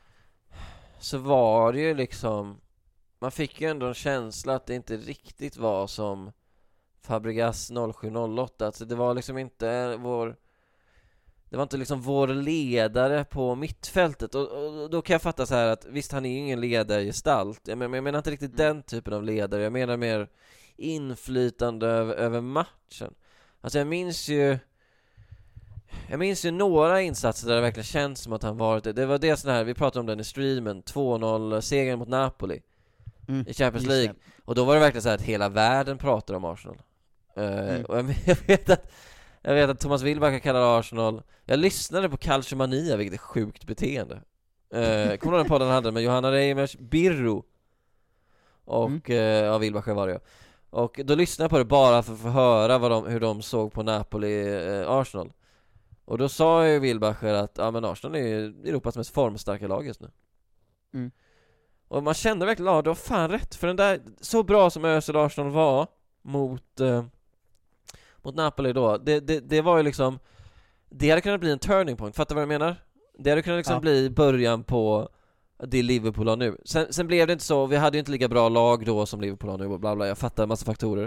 så var det ju liksom, man fick ju ändå en känsla att det inte riktigt var som Fabregas noll sju noll åtta. Alltså det var liksom inte vår Det var inte liksom vår ledare på mittfältet. Och, och då kan jag fatta så här att visst, han är ju ingen ledargestalt. Jag menar, jag menar inte riktigt Mm. den typen av ledare. Jag menar mer inflytande över, över matchen. Alltså jag minns ju Jag minns ju några insatser där det verkligen känns som att han varit det. Det var det sån här, vi pratade om den i streamen, två noll segern mot Napoli Mm. i Champions Just League. det. Och då var det verkligen så här att hela världen pratar om Arsenal. Uh, Mm. och jag, jag vet att Jag vet att Thomas Wilbacher kallar Arsenal. Jag lyssnade på Calciomania, vilket är sjukt beteende. Uh, kommer du ihåg den podden han hade med Johanna Reimers, Birro och Mm. uh, ja, Wilbacher var det ju. Och då lyssnade jag på det bara för att få höra vad de, hur de såg på Napoli-Arsenal. Uh, och då sa ju Wilbacher att ja, men Arsenal är ju Europas mest formstarka lag just nu. Mm. Och man kände verkligen, ja, det var fan rätt. För den där, så bra som Özil Arsenal var mot uh, mot Napoli då, det, det, det var ju liksom, det hade kunnat bli en turning point. Fattar vad jag menar? Det hade kunnat liksom Ja. bli början på det Liverpool har nu. Sen, sen blev det inte så, vi hade ju inte lika bra lag då som Liverpool har nu, bla bla, jag fattar en massa faktorer.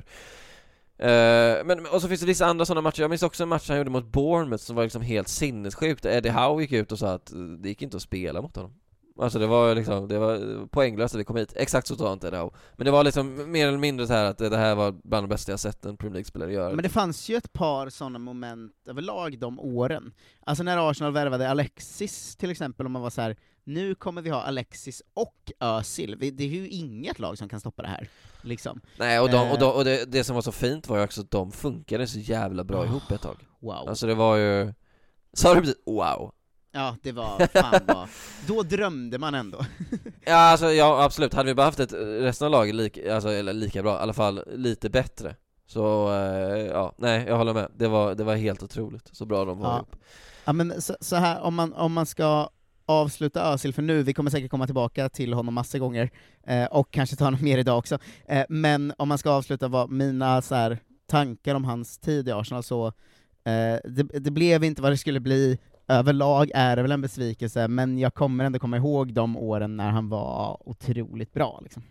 Uh, men, och så finns det vissa andra sådana matcher. Jag minns också en match han gjorde mot Bournemouth som var liksom helt sinnessjukt. Eddie Howe gick ut och sa att det gick inte att spela mot honom. Alltså det var liksom, det var poänglöst att vi kom hit. Exakt så sa inte Eddie Howe. Men det var liksom mer eller mindre så här att det här var bland de bästa jag sett en Premier League-spelare göra. Men det fanns ju ett par sådana moment överlag de åren. Alltså när Arsenal värvade Alexis till exempel, om man var så här: nu kommer vi ha Alexis och Özil. Vi- Det är ju inget lag som kan stoppa det här, liksom. Nej, och, de, Eh. och, de, och det, det som var så fint var ju också att de funkade så jävla bra Oh. ihop ett tag. Wow. Alltså det var ju... Sa du precis wow? Ja, det var fan vad... Då drömde man ändå. Ja, alltså ja, absolut. Hade vi bara haft ett resten av laget lika, alltså, eller lika bra, i alla fall lite bättre. Så, eh, ja, nej, jag håller med. Det var, det var helt otroligt, så bra de var Ja. ihop. Ja, men så, så här, om man, om man ska avsluta Özil för nu, vi kommer säkert komma tillbaka till honom massa gånger, eh, och kanske ta honom mer idag också, eh, men om man ska avsluta vad mina så här, tankar om hans tid i Arsenal, så eh, det, det blev inte vad det skulle bli. Överlag är det väl en besvikelse, men jag kommer ändå komma ihåg de åren när han var otroligt bra, liksom.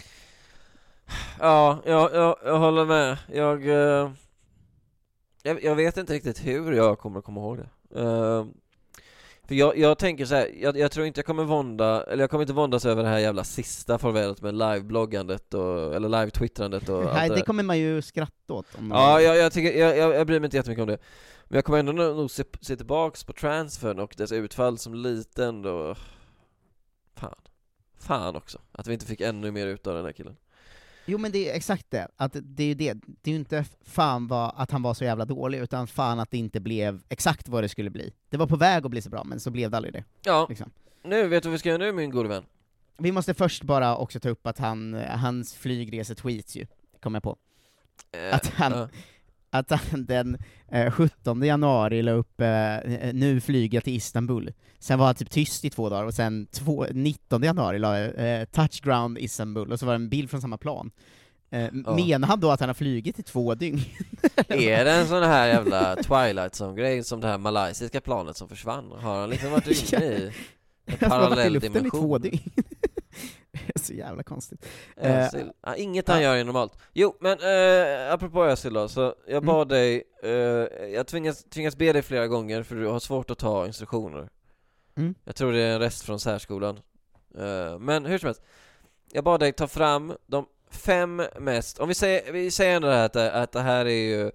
Ja, jag, jag, jag håller med. Jag, eh, jag, jag vet inte riktigt hur jag kommer att komma ihåg det. Eh, för jag, jag tänker så här, jag, jag tror inte jag kommer vånda, eller jag kommer inte våndas över det här jävla sista farvälet med live-bloggandet och, eller live-twittrandet och allt Nej, det det där. kommer man ju skratta åt. Om någon- Ja, jag, jag, tycker, jag, jag, jag bryr mig inte jättemycket om det. Men jag kommer ändå nog se, se tillbaks på transfern och dess utfall som liten då. Fan. Fan också. Att vi inte fick ännu mer ut av den här killen. Jo, men det är exakt det, att det är ju det, det är ju inte fan var, att han var så jävla dålig, utan fan att det inte blev exakt vad det skulle bli. Det var på väg att bli så bra, men så blev det aldrig det, Ja, liksom. nu vet du vad vi ska göra nu, min gode vän. Vi måste först bara också ta upp att han, hans flygresetweets ju, kom jag på. Eh, Att han- ja. Att han den eh, sjuttonde januari la upp eh, nu flyga till Istanbul. Sen var han typ tyst i två dagar, och sen två, nittonde januari la eh, touchground Istanbul, och så var det en bild från samma plan. Eh, Ja. Menar han då att han har flugit i två dygn? Är det en sån här jävla Twilight Zone-grej som det här malaysiska planet som försvann? Har han liksom varit inne i en Han har varit i parallell luften i två dimension? dygn. Det är så jävla konstigt. Özil. Ja, inget han ja. gör är normalt. Jo, men eh, apropå Özil då, så jag bad dig, eh, jag tvingas, tvingas be dig flera gånger för du har svårt att ta instruktioner. Mm. Jag tror det är en rest från särskolan. Eh, men hur som helst, jag bad dig ta fram de fem mest, om vi säger, vi säger ändå det här, att, det- att det här är ju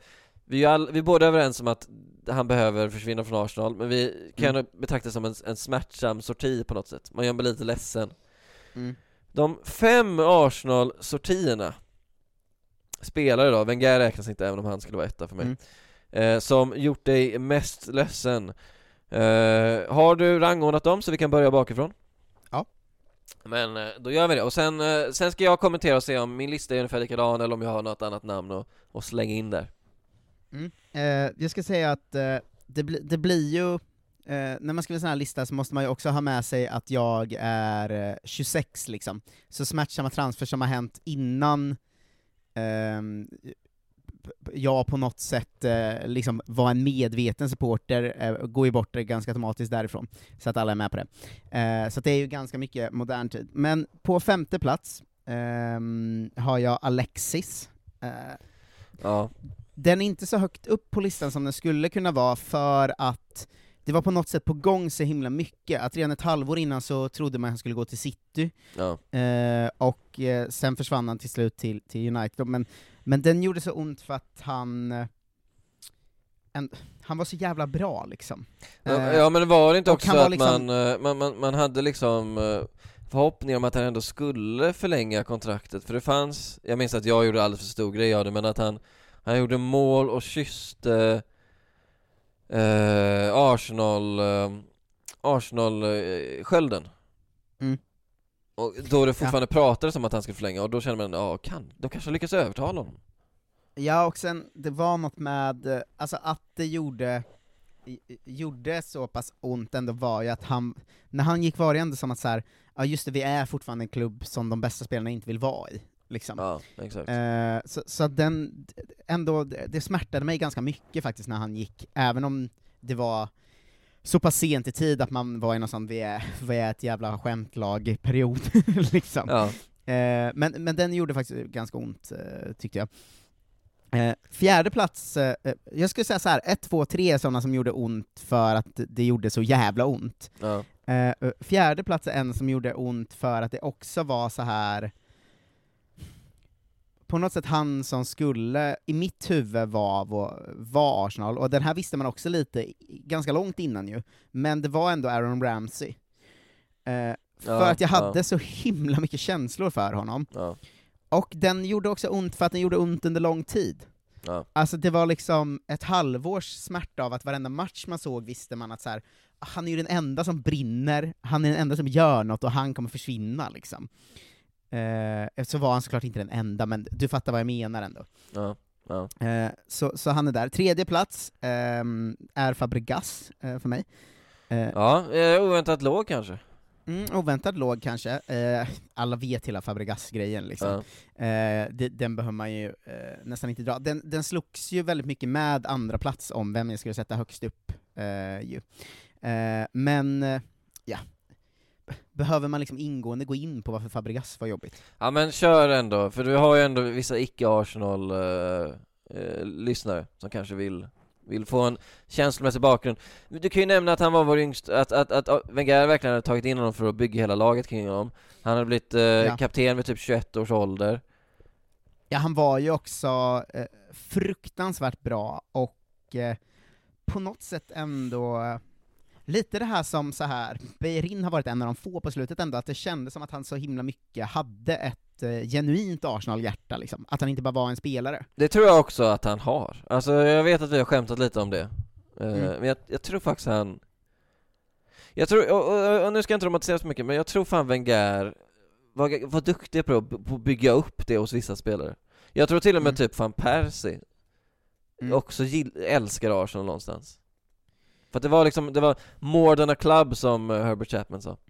Vi är, all, vi är båda överens om att han behöver försvinna från Arsenal, men vi kan mm. betrakta det som en, en smärtsam sorti på något sätt. Man gör mig lite ledsen. Mm. De fem Arsenal-sortierna spelare då, Wenger räknas inte även om han skulle vara etta för mig, mm. eh, som gjort dig mest ledsen. Eh, har du rangordnat dem så vi kan börja bakifrån? Ja. Men eh, då gör vi det. Och sen, eh, sen ska jag kommentera och se om min lista är ungefär likadan eller om jag har något annat namn och, och slänga in där. Mm. Eh, jag ska säga att eh, det, bli, det blir ju eh, när man skriver en sån här lista så måste man ju också ha med sig att jag är eh, tjugosex liksom. Så smärtsamma transfer som har hänt innan eh, jag på något sätt eh, liksom var en medveten supporter, eh, går ju bort det ganska automatiskt därifrån, så att alla är med på det. Eh, så det är ju ganska mycket modern tid. Men på femte plats eh, har jag Alexis. Eh, ja. Den är inte så högt upp på listan som den skulle kunna vara, för att det var på något sätt på gång så himla mycket, att redan ett halvår innan så trodde man att han skulle gå till City, ja. eh, och eh, sen försvann han till slut till, till United, men, men den gjorde så ont för att han eh, en, han var så jävla bra liksom. Ja, eh, ja men det var inte också att liksom, man, man, man, man hade liksom förhoppningar om att han ändå skulle förlänga kontraktet, för det fanns, jag minns att jag gjorde alldeles för stor grej av det, men att han Han gjorde mål och kysste eh, Arsenal eh, Arsenal eh, skölden. Mm. Och då det fortfarande ja. pratades om att han skulle förlänga, och då kände man, ja, kan, de kanske lyckas övertala honom. Ja, och sen det var något med, alltså att det gjorde gjorde så pass ont ändå var ju att han, när han gick var det ändå som att så här, ja just det, vi är fortfarande en klubb som de bästa spelarna inte vill vara i. Liksom. Ja, exakt. Eh, så, så den ändå, det smärtade mig ganska mycket faktiskt när han gick, även om det var så pass sent i tid att man var i någon sån, vi är, vi är ett jävla skämtlag-period liksom. Ja. Eh, men, men den gjorde faktiskt ganska ont, eh, tyckte jag. Eh, fjärde plats, eh, jag skulle säga så här, ett, två, tre sådana som gjorde ont för att det gjorde så jävla ont. Ja. Eh, fjärde plats är en som gjorde ont för att det också var så här, på något sätt han som skulle, i mitt huvud var, var, var Arsenal, och den här visste man också lite, ganska långt innan ju, men det var ändå Aaron Ramsey. Eh, för ja, att jag hade ja. så himla mycket känslor för honom. Ja. Och den gjorde också ont för att den gjorde ont under lång tid. Ja. Alltså det var liksom ett halvårs smärta av att varenda match man såg visste man att så här, han är ju den enda som brinner, han är den enda som gör något, och han kommer försvinna liksom. Eh, så var han såklart inte den enda, men du fattar vad jag menar ändå. Ja, ja. Eh, så, så han är där. Tredje plats eh, är Fabregas eh, för mig. Eh, ja, eh, oväntat låg kanske. Mm, oväntat låg kanske. Eh, alla vet hela Fabregas-grejen liksom. Ja. Eh, det, den behöver man ju eh, nästan inte dra. Den, den slogs ju väldigt mycket med andra plats om vem jag skulle sätta högst upp. Eh, ju. Eh, men, eh, ja. Behöver man liksom ingående gå in på varför Fabregas var jobbigt? Ja, men kör ändå, för du har ju ändå vissa icke-Arsenal-lyssnare uh, uh, som kanske vill, vill få en känslomässig bakgrund. Du kan ju nämna att han var vår yngst, att, att, att, att Wenger verkligen hade tagit in honom för att bygga hela laget kring honom. Han hade blivit uh, ja. kapten vid typ tjugoett års ålder. Ja, han var ju också uh, fruktansvärt bra, och uh, på något sätt ändå... Uh, lite det här som så här, Beirin har varit en av de få på slutet ändå, att det kändes som att han så himla mycket hade ett eh, genuint Arsenal-hjärta liksom, att han inte bara var en spelare. Det tror jag också att han har. Alltså jag vet att vi har skämtat lite om det. Uh, mm. Men jag, jag tror faktiskt han... Jag tror, och, och, och nu ska jag inte romantisera så mycket, men jag tror fan Wenger var, var duktig på, på att bygga upp det hos vissa spelare. Jag tror till och med mm. typ fan Percy mm. också gill, älskar Arsenal någonstans. För att det var liksom, det var more than a club, som Herbert Chapman sa.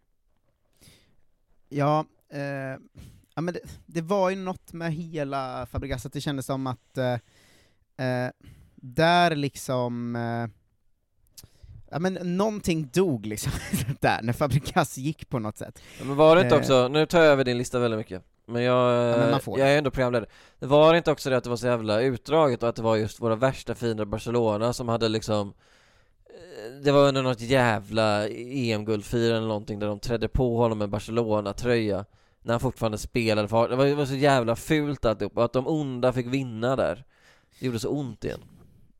Ja, eh, ja men det, det var ju något med hela Fabregas, att det kändes som att eh, eh, där liksom eh, ja men någonting dog liksom där, när Fabregas gick på något sätt. Ja, men var det inte eh, också, nu tar jag över din lista väldigt mycket, men jag, ja, men man får. jag är ändå programledare. Det var inte också det att det var så jävla utdraget, och att det var just våra värsta fiender Barcelona som hade liksom, det var under något jävla E M-guldfirande eller någonting där de trädde på honom med Barcelona-tröja när han fortfarande spelade för. Det var, det var så jävla fult alltihop, och att de onda fick vinna där, det gjorde så ont igen.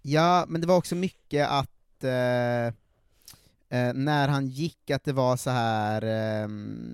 Ja, men det var också mycket att eh, eh, när han gick, att det var så här. Eh,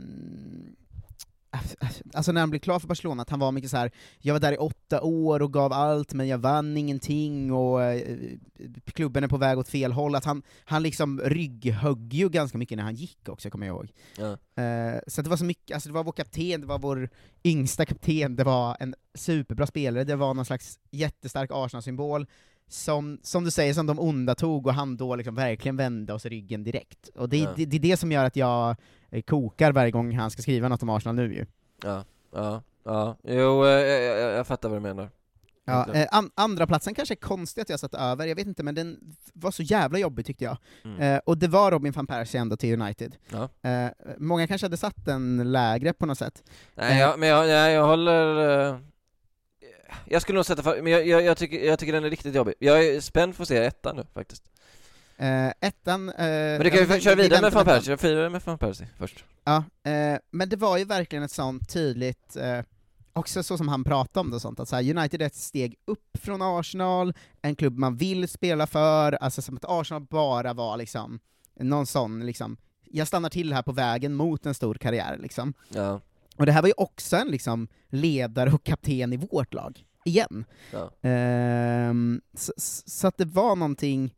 alltså när han blev klar för Barcelona, att han var mycket så här: jag var där i åtta år och gav allt, men jag vann ingenting, och eh, klubben är på väg åt fel håll. Att han, han liksom rygghögg ju ganska mycket när han gick också, kommer jag ihåg. Ja. Eh, så det var så mycket, alltså det var vår kapten, det var vår yngsta kapten, det var en superbra spelare, det var någon slags jättestark Arsenal-symbol, som, som du säger, som de onda tog, och han då liksom verkligen vände oss ryggen direkt. Och det, Ja. det, det är det som gör att jag kokar varje gång han ska skriva något om Arsenal nu ju. Ja, ja, ja. Jo, jag, jag, jag fattar vad du menar. Ja, eh, an, andra platsen kanske är konstigt att jag satt över, jag vet inte, men den var så jävla jobbig tyckte jag. Mm. Eh, och det var Robin van Persie ändå till United. Ja. Eh, många kanske hade satt den lägre på något sätt. Nej, jag, men jag, jag, jag håller... Uh, jag skulle nog sätta för, men jag, jag, jag, tycker, jag tycker den är riktigt jobbig. Jag är spänd för att se ettan nu, faktiskt. Eh, ettan... Eh, men du kan ju ja, köra vi vidare med väntar van med Persie, jag firar med van Persie först. Ja, eh, men det var ju verkligen ett sånt tydligt, eh, också så som han pratade om det och sånt, att så här, United är ett steg upp från Arsenal, en klubb man vill spela för, alltså som att Arsenal bara var liksom någon sån, liksom, jag stannar till här på vägen mot en stor karriär liksom. Ja. Och det här var ju också en liksom ledare och kapten i vårt lag, igen. Ja. Eh, så, så att det var någonting.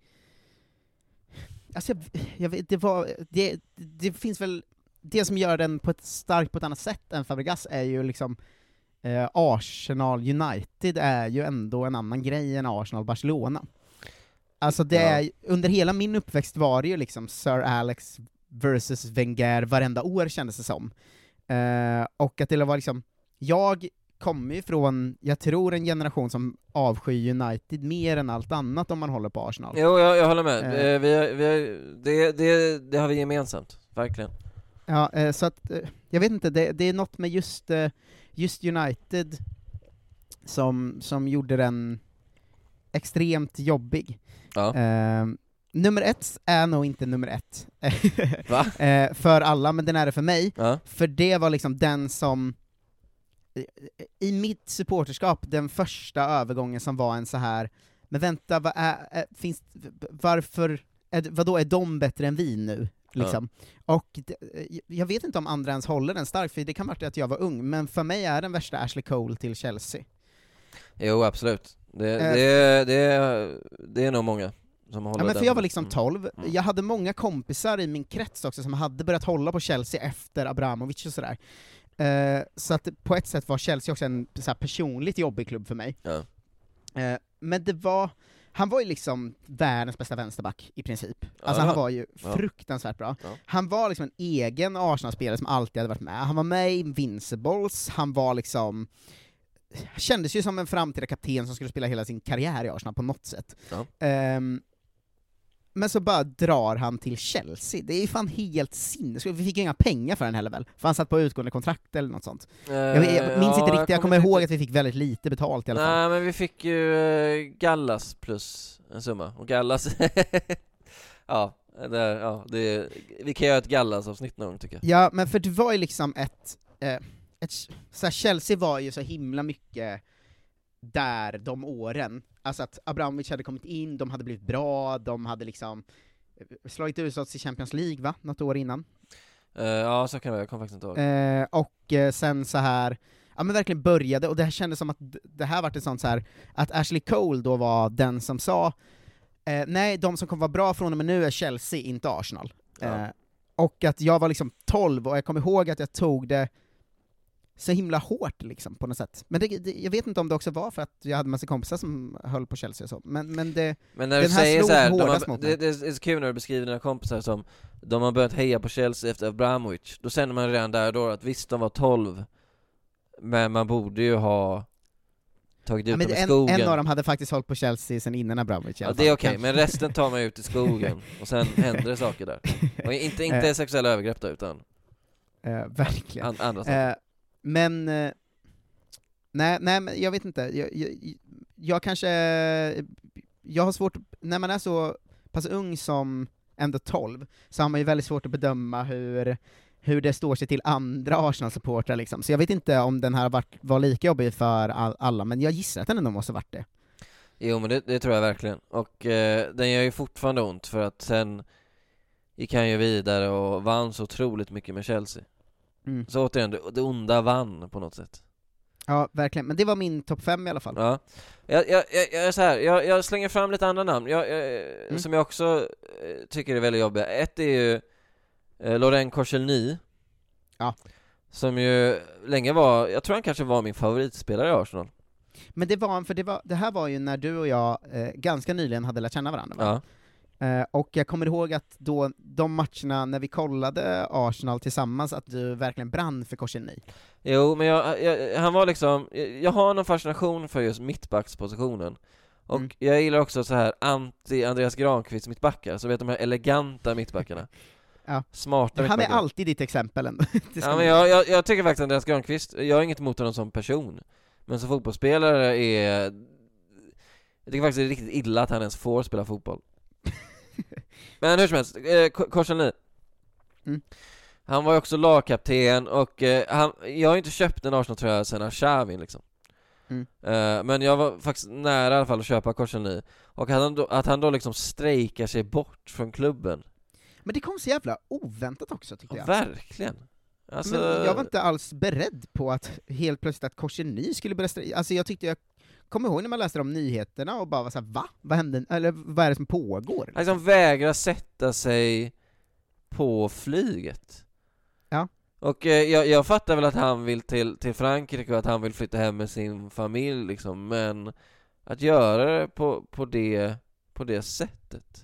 Alltså jag, jag vet, det var, det, det finns väl, det som gör den på ett starkt på ett annat sätt än Fabregas är ju liksom, eh, Arsenal United är ju ändå en annan grej än Arsenal Barcelona. Alltså det Ja. är, under hela min uppväxt var det ju liksom Sir Alex versus Wenger varenda år, kändes det som. Eh, och att det var liksom, jag kommer ju från, jag tror, en generation som avskyr United mer än allt annat om man håller på Arsenal. Jo, jag, jag håller med. Eh. Eh, vi, har- vi, har- det, det, det har vi gemensamt, verkligen. Ja, eh, så att, eh, jag vet inte, det, det är något med just, eh, just United som, som gjorde den extremt jobbig. Ja. Eh, nummer ett är nog inte nummer ett Va? eh, för alla, men den är det för mig, Ja. för det var liksom den som i mitt supporterskap, den första övergången som var en så här, men vänta, vad är, är, finns, varför, är, vadå, är de bättre än vi nu? Liksom. Ja. Och det, jag vet inte om andra ens håller den starkt, för det kan vara att jag var ung, men för mig är den värsta Ashley Cole till Chelsea. Jo, absolut. Det, Eh. det, det, det är nog många som håller Ja, men den. för jag var liksom Mm. tolv, Mm. jag hade många kompisar i min krets också som hade börjat hålla på Chelsea efter Abramovic och sådär. Uh, så att på ett sätt var Chelsea också en så här personligt jobbig klubb för mig. Ja. Uh, men det var, han var ju liksom världens bästa vänsterback i princip. Alltså Ja. han var ju Ja. fruktansvärt bra. Ja. Han var liksom en egen Arsenal-spelare som alltid hade varit med. Han var med i Invincibles, han var liksom, kändes ju som en framtida kapten som skulle spela hela sin karriär i Arsenal på något sätt. Ja. Um, men så bara drar han till Chelsea, det är ju fan helt sinnessjukt. Vi fick ju inga pengar för den heller väl, för han satt på utgående kontrakt eller något sånt. Eh, Jag, jag minns ja, inte riktigt, jag kommer inte ihåg riktigt- att vi fick väldigt lite betalt i alla fall. Nej, men vi fick ju eh, Gallas plus en summa, och Gallas ja, där, ja det, vi kan göra ett Gallas-avsnitt någon gång, tycker jag. Ja, men för det var ju liksom ett, eh, ett så här, Chelsea var ju så himla mycket där de åren, alltså att Abramovic hade kommit in, de hade blivit bra, de hade liksom slagit ut oss i Champions League, va? Något år innan. Eh, ja, så kan det vara, jag kommer faktiskt inte ihåg. Eh, och eh, sen så här, ja men verkligen började, och det här kändes som att d- det här var ett sånt så här, att Ashley Cole då var den som sa eh, nej, de som kommer vara bra från och med nu är Chelsea, inte Arsenal. Ja. Eh, och att jag var liksom tolv, och jag kommer ihåg att jag tog det så himla hårt liksom, på något sätt. Men det, det, jag vet inte om det också var för att jag hade massa kompisar som höll på Chelsea och så, men, men det... Men när du Den här säger slog så här, de hårdast har, mot det, mig. det är så kul när du beskriver dina kompisar som de har börjat heja på Chelsea efter Abramovic. Då känner man redan där då att visst, de var tolv, men man borde ju ha tagit ut Ja, men dem i en, skogen. en av dem hade faktiskt hållit på Chelsea sen innan Abramovic i Ja, alla det är fall. okej, Kanske. men resten tar man ut i skogen och sen händer det saker där. Och inte, inte Eh. sexuella övergrepp då, utan Eh, verkligen. an, andra saker. Eh, men, eh, nej, nej, men jag vet inte, jag, jag, jag kanske, jag har svårt, när man är så pass ung som ändå tolv, så har man ju väldigt svårt att bedöma hur, hur det står sig till andra Arsenal-supportrar liksom. Så jag vet inte om den här varit, var lika jobbig för all, alla, men jag gissar att den ändå måste ha varit det. Jo, men det, det tror jag verkligen. Och eh, den gör ju fortfarande ont, för att sen gick han ju vidare och vann så otroligt mycket med Chelsea. Mm. Så återigen, det, det onda vann på något sätt. Ja, verkligen. Men det var min topp fem i alla fall. Ja. Jag, jag, jag, jag, är så här, jag, jag slänger fram lite andra namn jag, jag, mm. som jag också eh, tycker är väldigt jobbiga. Ett är ju eh, Laurent Koscielny. Ja. Som ju länge var, jag tror han kanske var min favoritspelare i Arsenal. Men det var han, för det, var, det här var ju när du och jag eh, ganska nyligen hade lärt känna varandra, va? Ja. Eh, och jag kommer ihåg att då, de matcherna när vi kollade Arsenal tillsammans, att du verkligen brann för Koscielny. Jo, men jag, jag, han var liksom, jag, jag har någon fascination för just mittbackspositionen. Och mm. jag gillar också så här anti-Andreas Granqvist mittbackar, så vet de här eleganta mittbackarna. Ja. Smarta Han mittbackar. är alltid ditt exempel ändå. Ja, men jag, jag, jag tycker faktiskt Andreas Granqvist, jag har inget emot honom som person, men som fotbollsspelare är, jag tycker faktiskt det är riktigt illa att han ens får spela fotboll. Men hur som helst, eh, Koscielny. Mm. Han var ju också lagkapten, och eh, han, jag har inte köpt en Arsenal-tröja sen Arshavin liksom. Mm. eh, Men jag var faktiskt nära i alla fall att köpa Koscielny. Och att han, då, att han då liksom strejkar sig bort från klubben. Men det kom så jävla oväntat också, tyckte jag. Ja, verkligen. Alltså... Men jag var inte alls beredd på att helt plötsligt att Koscielny skulle börja strejka. Alltså jag tyckte jag kommer ihåg när man läste de nyheterna och bara var såhär, va? Vad hände? Eller vad är det som pågår? Han liksom vägrar sätta sig på flyget. Ja. Och eh, jag, jag fattar väl att han vill till, till Frankrike och att han vill flytta hem med sin familj liksom, men att göra det på, på, det, på det sättet.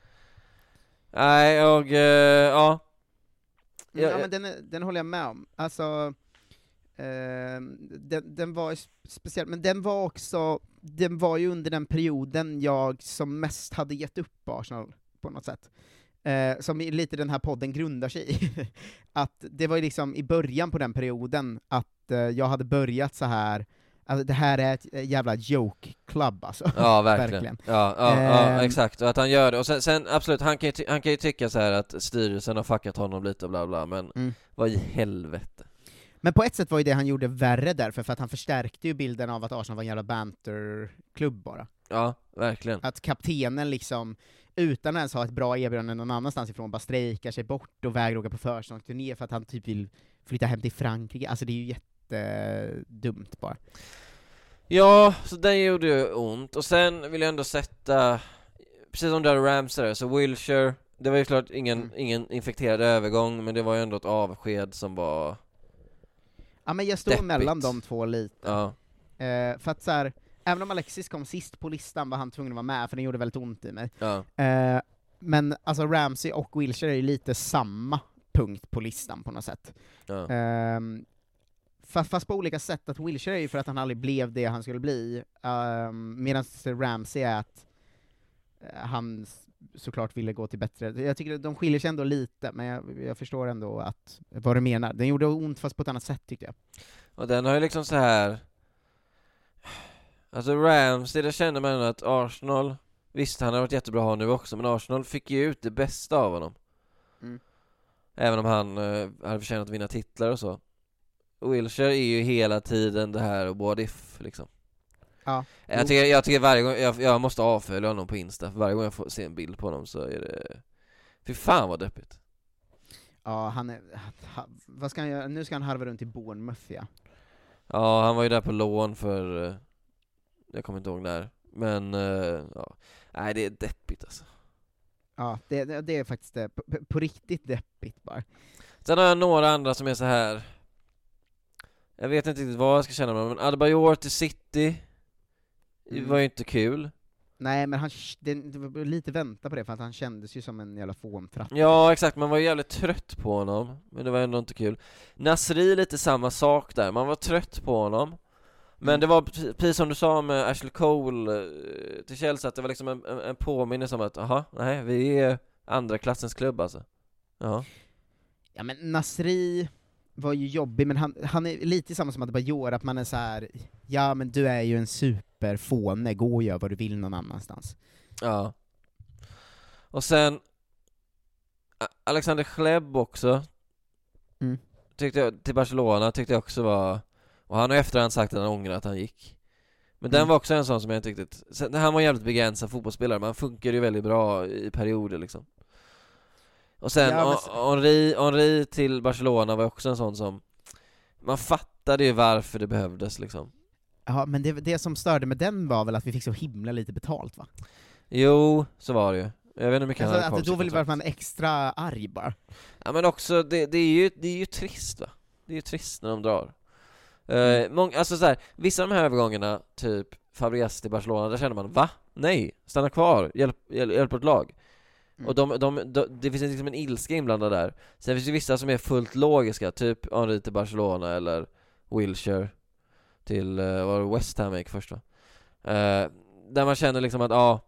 Nej, jag, eh, ja. Ja, ja men den, den håller jag med om. Alltså, eh, den, den var speciell, men den var också, den var ju under den perioden jag som mest hade gett upp Arsenal på något sätt. Eh, som lite den här podden grundar sig i. Att det var ju liksom i början på den perioden att eh, jag hade börjat så här. Alltså, det här är ett jävla joke club alltså. Ja, verkligen. verkligen. Ja, ja, ja um, exakt. Och att han gör det. Och sen, sen absolut, han kan, ju ty- han kan ju tycka så här att styrelsen har fuckat honom lite och bla bla, men mm. vad i helvete. Men på ett sätt var ju det han gjorde värre därför, för att han förstärkte ju bilden av att Arsenal var en jävla banterklubb bara. Ja, verkligen. Att kaptenen liksom, utan ens ha ett bra erbjudande någon annanstans ifrån, bara strejkar sig bort och vägrar åka på försäsongsturné för att han typ vill flytta hem till Frankrike. Alltså det är ju jättedumt bara. Ja, så den gjorde ju ont. Och sen vill jag ändå sätta, precis som där Ramsey, så Wilshere, det var ju klart ingen, mm. ingen infekterad övergång, men det var ju ändå ett avsked som var... Ja, men jag stod deppigt. mellan de två lite. Ja. Eh, för att så här, även om Alexis kom sist på listan var han tvungen att vara med, för den gjorde väldigt ont i mig. Ja. Eh, men alltså Ramsey och Wilshere är ju lite samma punkt på listan på något sätt. Ja. Eh, fast på olika sätt, att Wilshere är ju för att han aldrig blev det han skulle bli, eh, medan Ramsey är att eh, han såklart ville gå till bättre. Jag tycker att de skiljer sig ändå lite, men jag, jag förstår ändå att vad du menar. Den gjorde ont fast på ett annat sätt, tyckte jag. Och den har ju liksom så här, alltså Ramsey, det kände man att Arsenal, visst han har varit jättebra att ha nu också, men Arsenal fick ju ut det bästa av honom. Mm. Även om han eh, hade förtjänat att vinna titlar och så. Wilshere är ju hela tiden det här och what if liksom. Ja. Jag tycker, jag tycker varje gång jag, jag måste avfölja honom på Insta, för varje gång jag får se en bild på honom så är det, fy fan vad deppigt. Ja, han är, han, vad ska han göra? Nu ska han harva runt i Bournemouth, ja. Ja, han var ju där på lån för, jag kommer inte ihåg när, men ja, nej det är deppigt alltså. Ja, det, det, det är faktiskt det, på, på riktigt deppigt bara. Sen har jag några andra som är så här. Jag vet inte riktigt vad jag ska känna med, men Adebayor till City mm. var ju inte kul. Nej, men han, det, det var lite vänta på det, för att han kändes ju som en jävla fåntratt. Ja, exakt, man var ju jävligt trött på honom, men det var ändå inte kul. Nasri lite samma sak där, man var trött på honom. Men mm. det var precis som du sa med Ashley Cole till Chelsea, att det var liksom en, en, en påminnelse om att aha, nej, vi är andra klassens klubb alltså. Ja. Ja, men Nasri var ju jobbig, men han, han är lite samma som Adebayor, att man är så här, ja men du är ju en superfåne, gå och gör vad du vill någon annanstans. Ja. Och sen Alexander Hleb också mm. tyckte jag, till Barcelona tyckte jag också var, och han har efterhand sagt att han ångrar att han gick. Men den Mm. var också en sån som jag inte riktigt... Sen, det här var en jävligt begränsad fotbollsspelare. Man funkar ju väldigt bra i perioder liksom. Och sen Ja, men- Hen- Henry, Henry till Barcelona var också en sån som... Man fattade ju varför det behövdes liksom. Ja, men det, det som störde med den var väl att vi fick så himla lite betalt, va? Jo, så var det ju. Jag vet inte hur mycket han Alltså, hade kvar att på då sitt vill kontrakt. man extra arg bara. Ja, men också, det, det, är ju, det är ju trist va? Det är ju trist när de drar. Uh, mång, alltså så här, vissa av de här övergångarna, typ Fabregas till Barcelona, där känner man, va? Nej, stanna kvar, hjälp, hjälp, hjälp vårt lag. Mm. Och de, de, de, det finns liksom en ilska inblandad där. Sen finns det vissa som är fullt logiska, typ Henry till Barcelona eller Wilshere till uh, vad var det, West Ham gick först va? Uh, där man känner liksom att, ja ah,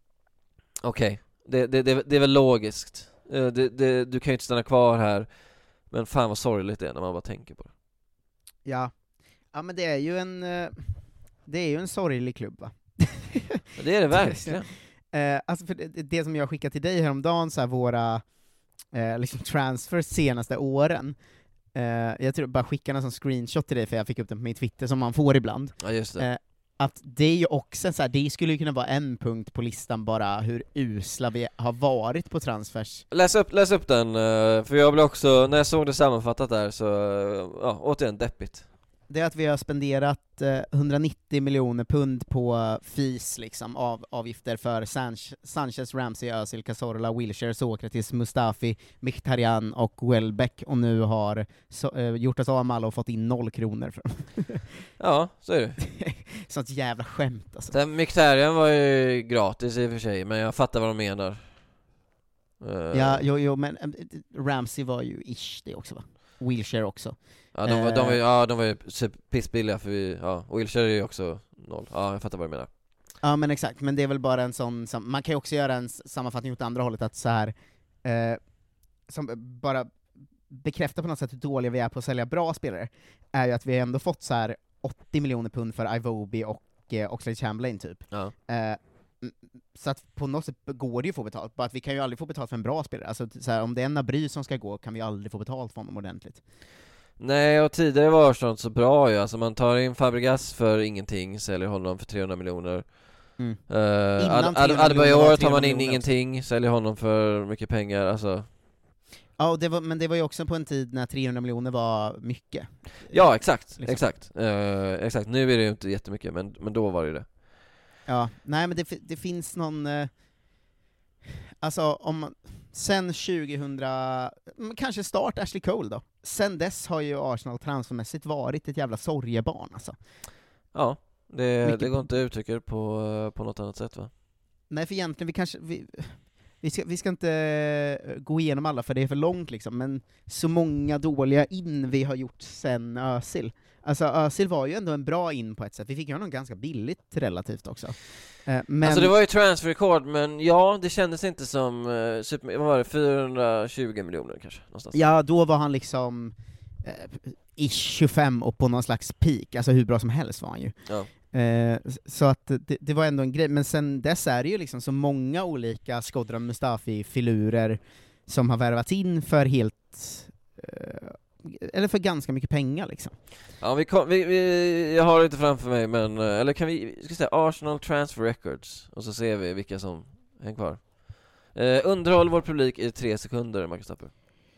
okej, okay. det, det, det, det är väl logiskt. Uh, det, det, du kan ju inte stanna kvar här. Men fan vad sorgligt det är när man bara tänker på det. Ja. Ja, men det är ju en eh, det är ju en sorglig klubb, va? Men det är det verkligen. Eh, alltså för det, det som jag skickade till dig häromdagen, så här, våra eh, liksom transfers senaste åren. Eh, jag tror bara skicka en sån screenshot till dig, för jag fick upp den på min Twitter som man får ibland. Ja, just det. Eh, att det är ju också så här, det skulle ju kunna vara en punkt på listan bara hur usla vi har varit på transfers. Läs upp, läs upp den, eh, för jag blev också, när jag såg det sammanfattat där så, eh, ja, återigen deppigt. Det är att vi har spenderat eh, hundranittio miljoner pund på fees, liksom, av avgifter för Sanch- Sanchez, Ramsey, Özil, Cazorla, Wilshere, Sokratis, Mustafi, Mkhitaryan och Welbeck, och nu har så, eh, gjort oss av med alla och fått in noll kronor för dem. Ja, så är det. Sånt jävla skämt alltså. Den Mkhitaryan var ju gratis i och för sig, men jag fattar vad de menar. Eh, Ja, jo, jo, men eh, Ramsey var ju ish det också, va? Wilshere också. ja, de var, de var, eh. ja, de var ju pissbilliga för vi, ja, och Wilshere är ju också noll. Ja, jag fattar vad du menar. Ja, men exakt, men det är väl bara en sån, som, man kan ju också göra en s- sammanfattning åt andra hållet, att så här eh, som bara bekräftar på något sätt hur dåliga vi är på att sälja bra spelare, är ju att vi ändå fått så här åttio miljoner pund för Iwobi och eh, Oxlade Chamberlain typ. Ja. Eh, m- så att på något sätt går det ju att få betalt, bara att vi kan ju aldrig få betalt för en bra spelare. Alltså så här, om det är en Nabry som ska gå kan vi aldrig få betalt för honom ordentligt. Nej, och tidigare var sånt så bra ju. Alltså man tar in Fabregas för ingenting, säljer honom för trehundra miljoner. Mm. Uh, Innan Ad- trehundra Ad- Adebayor miljoner tar man in miljoner ingenting, säljer honom för mycket pengar, alltså. Ja, och det var, men det var ju också på en tid när trehundra miljoner var mycket. Ja, exakt, Liksom. exakt. Uh, exakt, nu är det ju inte jättemycket, men, men då var det det. Ja, nej men det, fi- det finns någon, eh, alltså om, sen tjugohundra, men kanske start Ashley Cole då, sen dess har ju Arsenal transfermässigt varit ett jävla sorgebarn alltså. Ja, det, Mycket det går på- inte att uttrycka det på, på något annat sätt va? Nej, för egentligen, vi kanske, vi, vi, ska, vi ska inte eh, gå igenom alla för det är för långt liksom, men så många dåliga in vi har gjort sen Özil. Alltså Özil var ju ändå en bra in på ett sätt, vi fick ju honom ganska billigt relativt också. Eh, men... Alltså det var ju transferrekord, men ja, det kändes inte som, uh, super, vad var det, fyrahundratjugo miljoner kanske, någonstans. Ja, då var han liksom eh, i tjugofem och på någon slags peak, alltså hur bra som helst var han ju. Ja. Eh, så att det, det var ändå en grej, men sen dess är det ju liksom så många olika Skodran Mustafi-filurer som har värvats in för helt, eh, eller för ganska mycket pengar liksom. Ja, vi, kom, vi, vi jag har det inte framför mig, men eh, eller kan vi, vi ska säga Arsenal Transfer Records, och så ser vi vilka som hänger kvar. Eh, underhåll vår publik i tre sekunder, Marcus Tapper.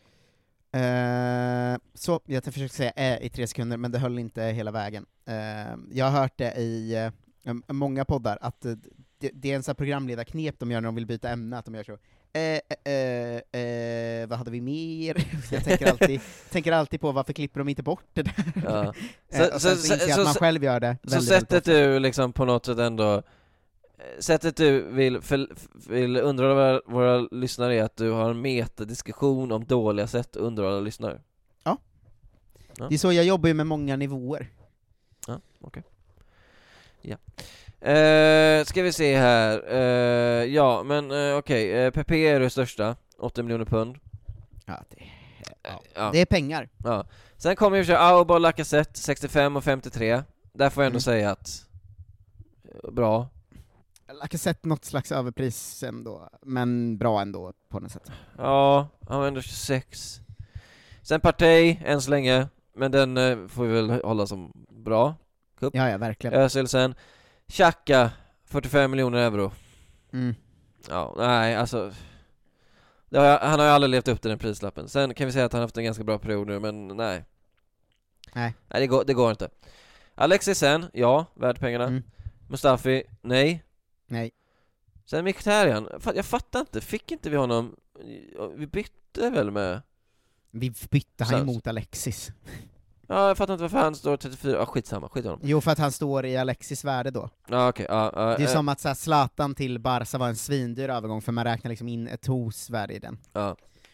Eh, så, jag försökte säga äh, i tre sekunder, men det höll inte hela vägen. Eh, jag har hört det i eh, många poddar, att eh, det, det är en sån här programledarknep de gör när de vill byta ämne, att de gör så eh, eh, eh, vad hade vi mer? Jag tänker alltid, tänker alltid på varför klipper de inte bort det där? Ja. Eh, och sen så, så inser jag att man själv gör det Så väldigt, sättet väldigt ofta. du liksom på något sätt ändå, sättet du vill, för, vill underhålla våra, våra lyssnare är att du har en metadiskussion om dåliga sätt att underhålla lyssnare. Ja. Ja. Det är så, jag jobbar ju med många nivåer. Ja, okej. Ja. Eh, ska vi se här. Eh, ja, men eh, okej. Eh, P P är det största, åttio miljoner pund. Ja, det, Ja. Ja. det är pengar. Ja. Sen kommer ju för sig Auba och Lacazette, sextiofem och femtiotre. Där får jag ändå Mm. säga att eh, bra. Jag har sett något slags överpris ändå, men bra ändå på något sätt. Ja, han var ändå tjugosex. Sen Partey, än så länge. Men den eh, får vi väl hålla som bra. Ja, ja, verkligen. Özil sen. Xhaka, fyrtiofem miljoner euro. Mm. Ja, nej, alltså det har jag, han har ju aldrig levt upp till den prislappen. Sen kan vi säga att han har haft en ganska bra period nu, men nej. Nej. Nej, det går, det går inte. Alexis sen, ja, värd pengarna. Mm. Mustafi, nej. Nej. Sen Mkhitaryan, jag fattar inte, fick inte vi honom, vi bytte väl med... Vi bytte han Så- mot Alexis. Ja, jag fattar inte varför han står trettiofyra, ja skitsamma, skit i honom. Jo, för att han står i Alexis värde då. Ja, okej, ja, ja, Det är eh, som att så här, Zlatan till Barca var en svindyr övergång, för man räknar liksom in ett hos värde i den. ja.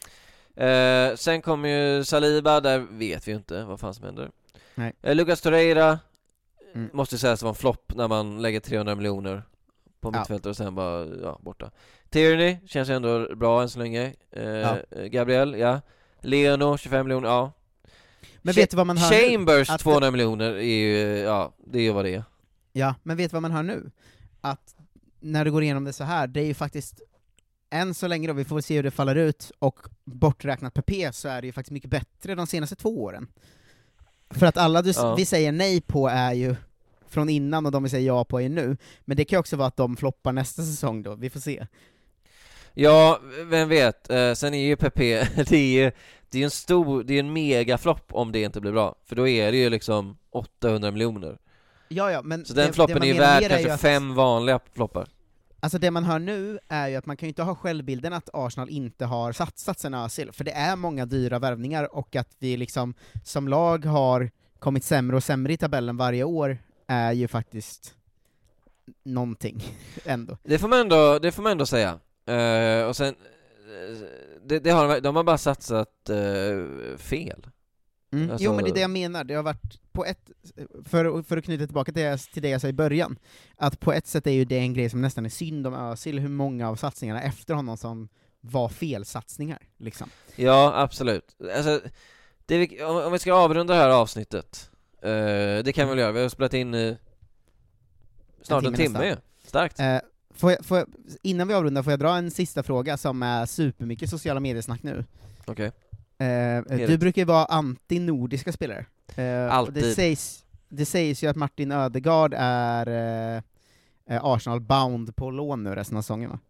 Eh, sen kommer ju Saliba, där vet vi ju inte vad fan som händer. Nej. Eh, Lucas Torreira, Mm. måste sägas vara en flopp när man lägger trehundra miljoner på Ja. mittfältet och sen bara, ja, borta. Tierney känns ju ändå bra än så länge. Eh, Ja. Gabriel, ja. Leno, tjugofem miljoner, ja. Men Ch- vet du vad man hör nu? Chambers, Att- tvåhundra miljoner är ju, ja, det är ju vad det är. Ja, men vet du vad man hör nu? Att när du går igenom det så här, det är ju faktiskt, än så länge då, vi får se hur det faller ut, och borträknat P P så är det ju faktiskt mycket bättre de senaste två åren. För att alla du, s- Ja. vi säger nej på är ju från innan, och de vi säger ja på är nu. Men det kan ju också vara att de floppar nästa säsong då, vi får se. Ja, vem vet. Eh, sen är ju P P, det är ju det är en stor, det är en megaflopp om det inte blir bra. För då är det ju liksom åttahundra miljoner. Ja, ja, men Så det- den det floppen man är ju menar värd mer kanske att- fem vanliga floppar. Alltså det man hör nu är ju att man kan ju inte ha självbilden att Arsenal inte har satsat sen Özil, för det är många dyra värvningar, och att vi liksom som lag har kommit sämre och sämre i tabellen varje år är ju faktiskt någonting ändå. Det får man ändå, det får man ändå säga. Eh, och sen eh, det, det har, de har bara satsat eh, fel. Mm. Alltså- Jo, men det är det jag menar, det har varit på ett, för, för att knyta tillbaka till det, till det jag sa i början, att på ett sätt är ju det en grej som nästan är synd om Özil, hur många av satsningarna efter honom som var felsatsningar, liksom. Ja, absolut. Alltså, det vi, om, om vi ska avrunda det här avsnittet, eh, det kan vi väl göra. Vi har spelat in eh, snart en timme timme. nästan. Starkt. Eh, får jag, får jag, innan vi avrundar, får jag dra en sista fråga som är supermycket sociala mediesnack nu? Okej. Eh, du Erik. brukar ju vara anti-nordiska spelare. Eh, och Alltid. Det sägs, det sägs ju att Martin Ödegaard är eh, Arsenal-bound på lån nu resten av säsongen, va?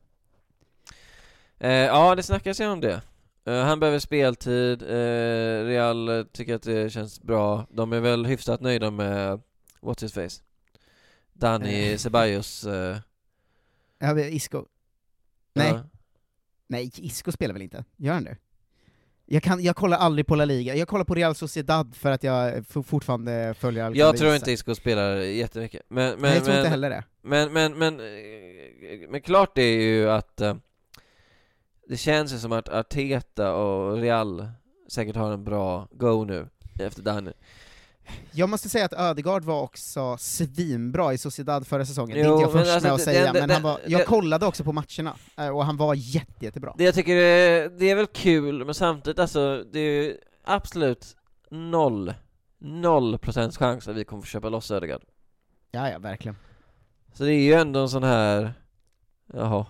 Eh, ja, det snackas ju om det. Eh, han behöver speltid. Eh, Real eh, tycker att det känns bra. De är väl hyfsat nöjda med what's his face. Dani Eh. Ceballos. Eh, Ja, vi- Isco. Nej, ja. nej, Isco spelar väl inte? Gör han det? Jag, kan, jag kollar aldrig på La Liga, jag kollar på Real Sociedad för att jag f- fortfarande följer Alcalá. Jag tror inte Isco spelar jättemycket. Men, men, Nej, jag tror men, inte heller det. Men, men, men, eh, men klart det är ju att eh, det känns ju som att Arteta och Real säkert har en bra go nu efter Dani. Jag måste säga att Ödegaard var också svinbra i Sociedad förra säsongen, det är Jo, inte jag men först alltså, med att det- säga, det- men det- han var, jag det- kollade också på matcherna, eh, och han var jätte, jättebra. Det jag tycker är, det är väl kul, men samtidigt alltså, det är ju absolut noll, noll procents chans att vi kommer få köpa loss Ödegaard. Ja, ja, verkligen. Så det är ju ändå en sån här, jaha.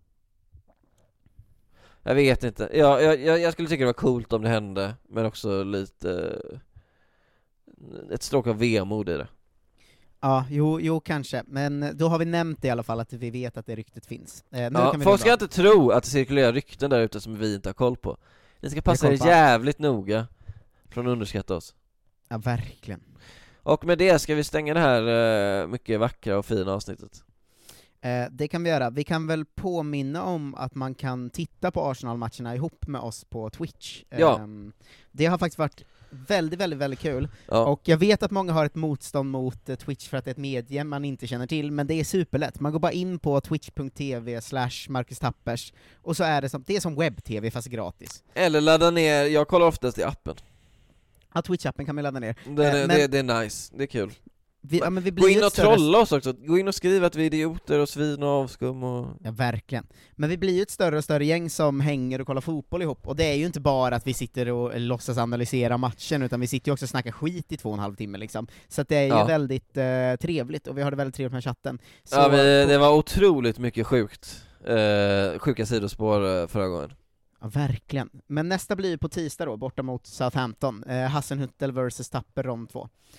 Jag vet inte. Ja, jag, jag, jag skulle tycka det var coolt om det hände, men också lite ett stråk av vemod i det. Ja, jo, jo, kanske, men då har vi nämnt det i alla fall, att vi vet att det ryktet finns. Eh, nu Ja, kan vi folk ska runda av. inte tro att det cirkulerar rykten där ute som vi inte har koll på. Ni ska passa koll er på allt. jävligt noga från att underskatta oss. Ja, verkligen. Och med det ska vi stänga det här eh, mycket vackra och fina avsnittet. Eh, det kan vi göra. Vi kan väl påminna om att man kan titta på Arsenal-matcherna ihop med oss på Twitch. Ja. Ehm, det har faktiskt varit väldigt, väldigt, väldigt kul. Ja. Och jag vet att många har ett motstånd mot eh, Twitch för att det är ett medie man inte känner till, men det är superlätt. Man går bara in på twitch punkt tv slash Marcus Tappers, och så är det som, det är som webb-tv fast gratis. Eller ladda ner, jag kollar oftast i appen. Ja, Twitch-appen kan man ladda ner. Det, Eh, det, men- det, det är nice, det är kul. Vi, ja, men vi blir Gå ju in ett och större- trolla oss också, gå in och skriv att vi är idioter och svin och avskum och... Ja, verkligen. Men vi blir ju ett större och större gäng som hänger och kollar fotboll ihop, och det är ju inte bara att vi sitter och låtsas analysera matchen, utan vi sitter ju också och snackar skit i två och en halv timme liksom. Så att det är ju Ja. väldigt eh, trevligt, och vi har det väldigt trevligt med chatten. Så, Ja, vi, det var otroligt mycket sjukt, eh, sjuka sidospår eh, förra gången. ja, verkligen. Men nästa blir ju på tisdag då, borta mot Southampton. Eh, Hasenhüttl versus Tapper, rond två.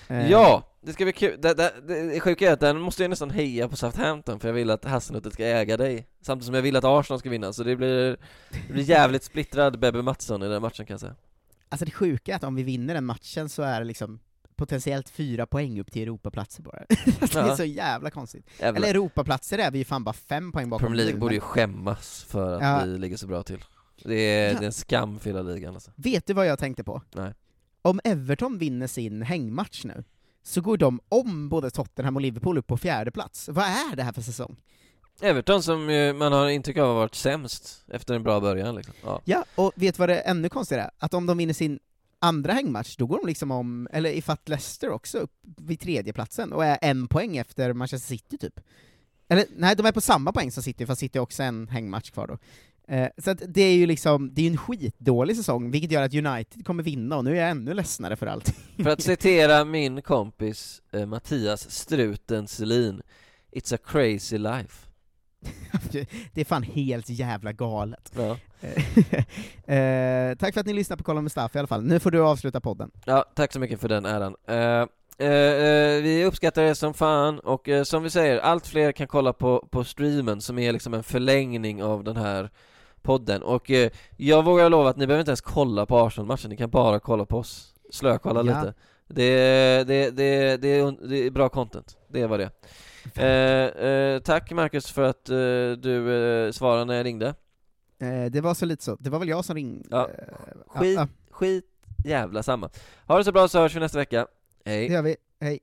Eh. Ja, det ska bli kul. Det, det, det sjuka är att den måste jag nästan heja på Southampton, för jag vill att Hasenhüttl ska äga dig, samtidigt som jag vill att Arsenal ska vinna. Så det blir, det blir jävligt splittrad Bebbe Mattsson i den matchen, kan jag säga. Alltså det sjuka är att om vi vinner den matchen så är det liksom potentiellt fyra poäng upp till Europaplatser bara. Det är så jävla konstigt. Jävla. Eller Europaplatser är vi ju fan bara fem poäng bakom. Premier League nu, borde men... ju skämmas för att ja. vi ligger så bra till. Det är, ja. det är en skam för hela ligan alltså. Vet du vad jag tänkte på? Nej. Om Everton vinner sin hängmatch nu, så går de om både Tottenham och Liverpool upp på fjärde plats. Vad är det här för säsong? Everton som ju, man har intryck av har varit sämst efter en bra början liksom. Ja, ja, och vet vad det är ännu konstigare är? Att om de vinner sin andra hängmatch, då går de liksom om, eller ifatt Leicester också, upp vid tredje platsen och är en poäng efter Manchester City typ. Eller nej, de är på samma poäng som City, fast City också en hängmatch kvar då. Eh, så att det är ju liksom, det är ju en skitdålig säsong, vilket gör att United kommer vinna, och nu är jag ännu ledsnare för allt. för att citera min kompis eh, Mattias Struten Selin, it's a crazy life. Det är fan helt jävla galet. Ja. eh, tack för att ni lyssnar på Kolla Mustafi i alla fall. Nu får du avsluta podden. Ja, tack så mycket för den äran. Eh, eh, eh, vi uppskattar det som fan, och eh, som vi säger, allt fler kan kolla på, på streamen som är liksom en förlängning av den här podden. Och eh, jag vågar lova att ni behöver inte ens kolla på Arsenal-matchen, ni kan bara kolla på oss. Slökolla Ja. lite. Det, det, det, det, är, det är bra content, det var det. Eh, eh, tack Marcus för att eh, du eh, svarade när jag ringde. Eh, det var så lite så. Det var väl jag som ringde. Ja. Eh, Skit, ja, skit jävla samma. Ha det så bra, så hörs vi nästa vecka. Hej. det gör vi. Hej.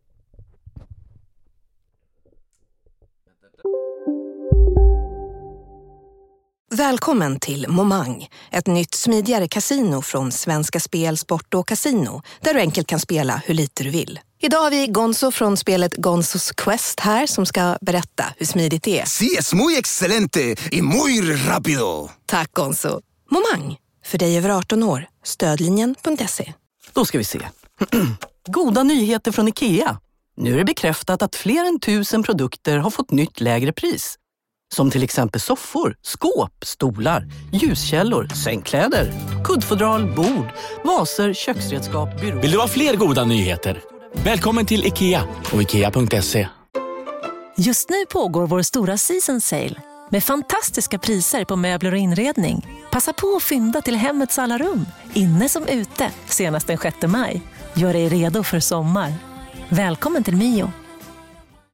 Välkommen till Momang, ett nytt smidigare kasino från Svenska Spel, Sport och Casino, där du enkelt kan spela hur lite du vill. Idag har vi Gonzo från spelet Gonzos Quest här som ska berätta hur smidigt det är. Sí, es muy excelente y muy rápido. Tack Gonzo. Momang, för dig över arton år. Stödlinjen punkt se. Då ska vi se. Goda nyheter från IKEA. Nu är det bekräftat att fler än tusen produkter har fått nytt lägre pris. Som till exempel soffor, skåp, stolar, ljuskällor, sängkläder, kuddfodral, bord, vaser, köksredskap, byråer. Vill du ha fler goda nyheter? Välkommen till IKEA och IKEA punkt se. Just nu pågår vår stora season sale med fantastiska priser på möbler och inredning. Passa på att fynda till hemmets alla rum, inne som ute, senast den sjätte maj. Gör dig redo för sommar. Välkommen till Mio.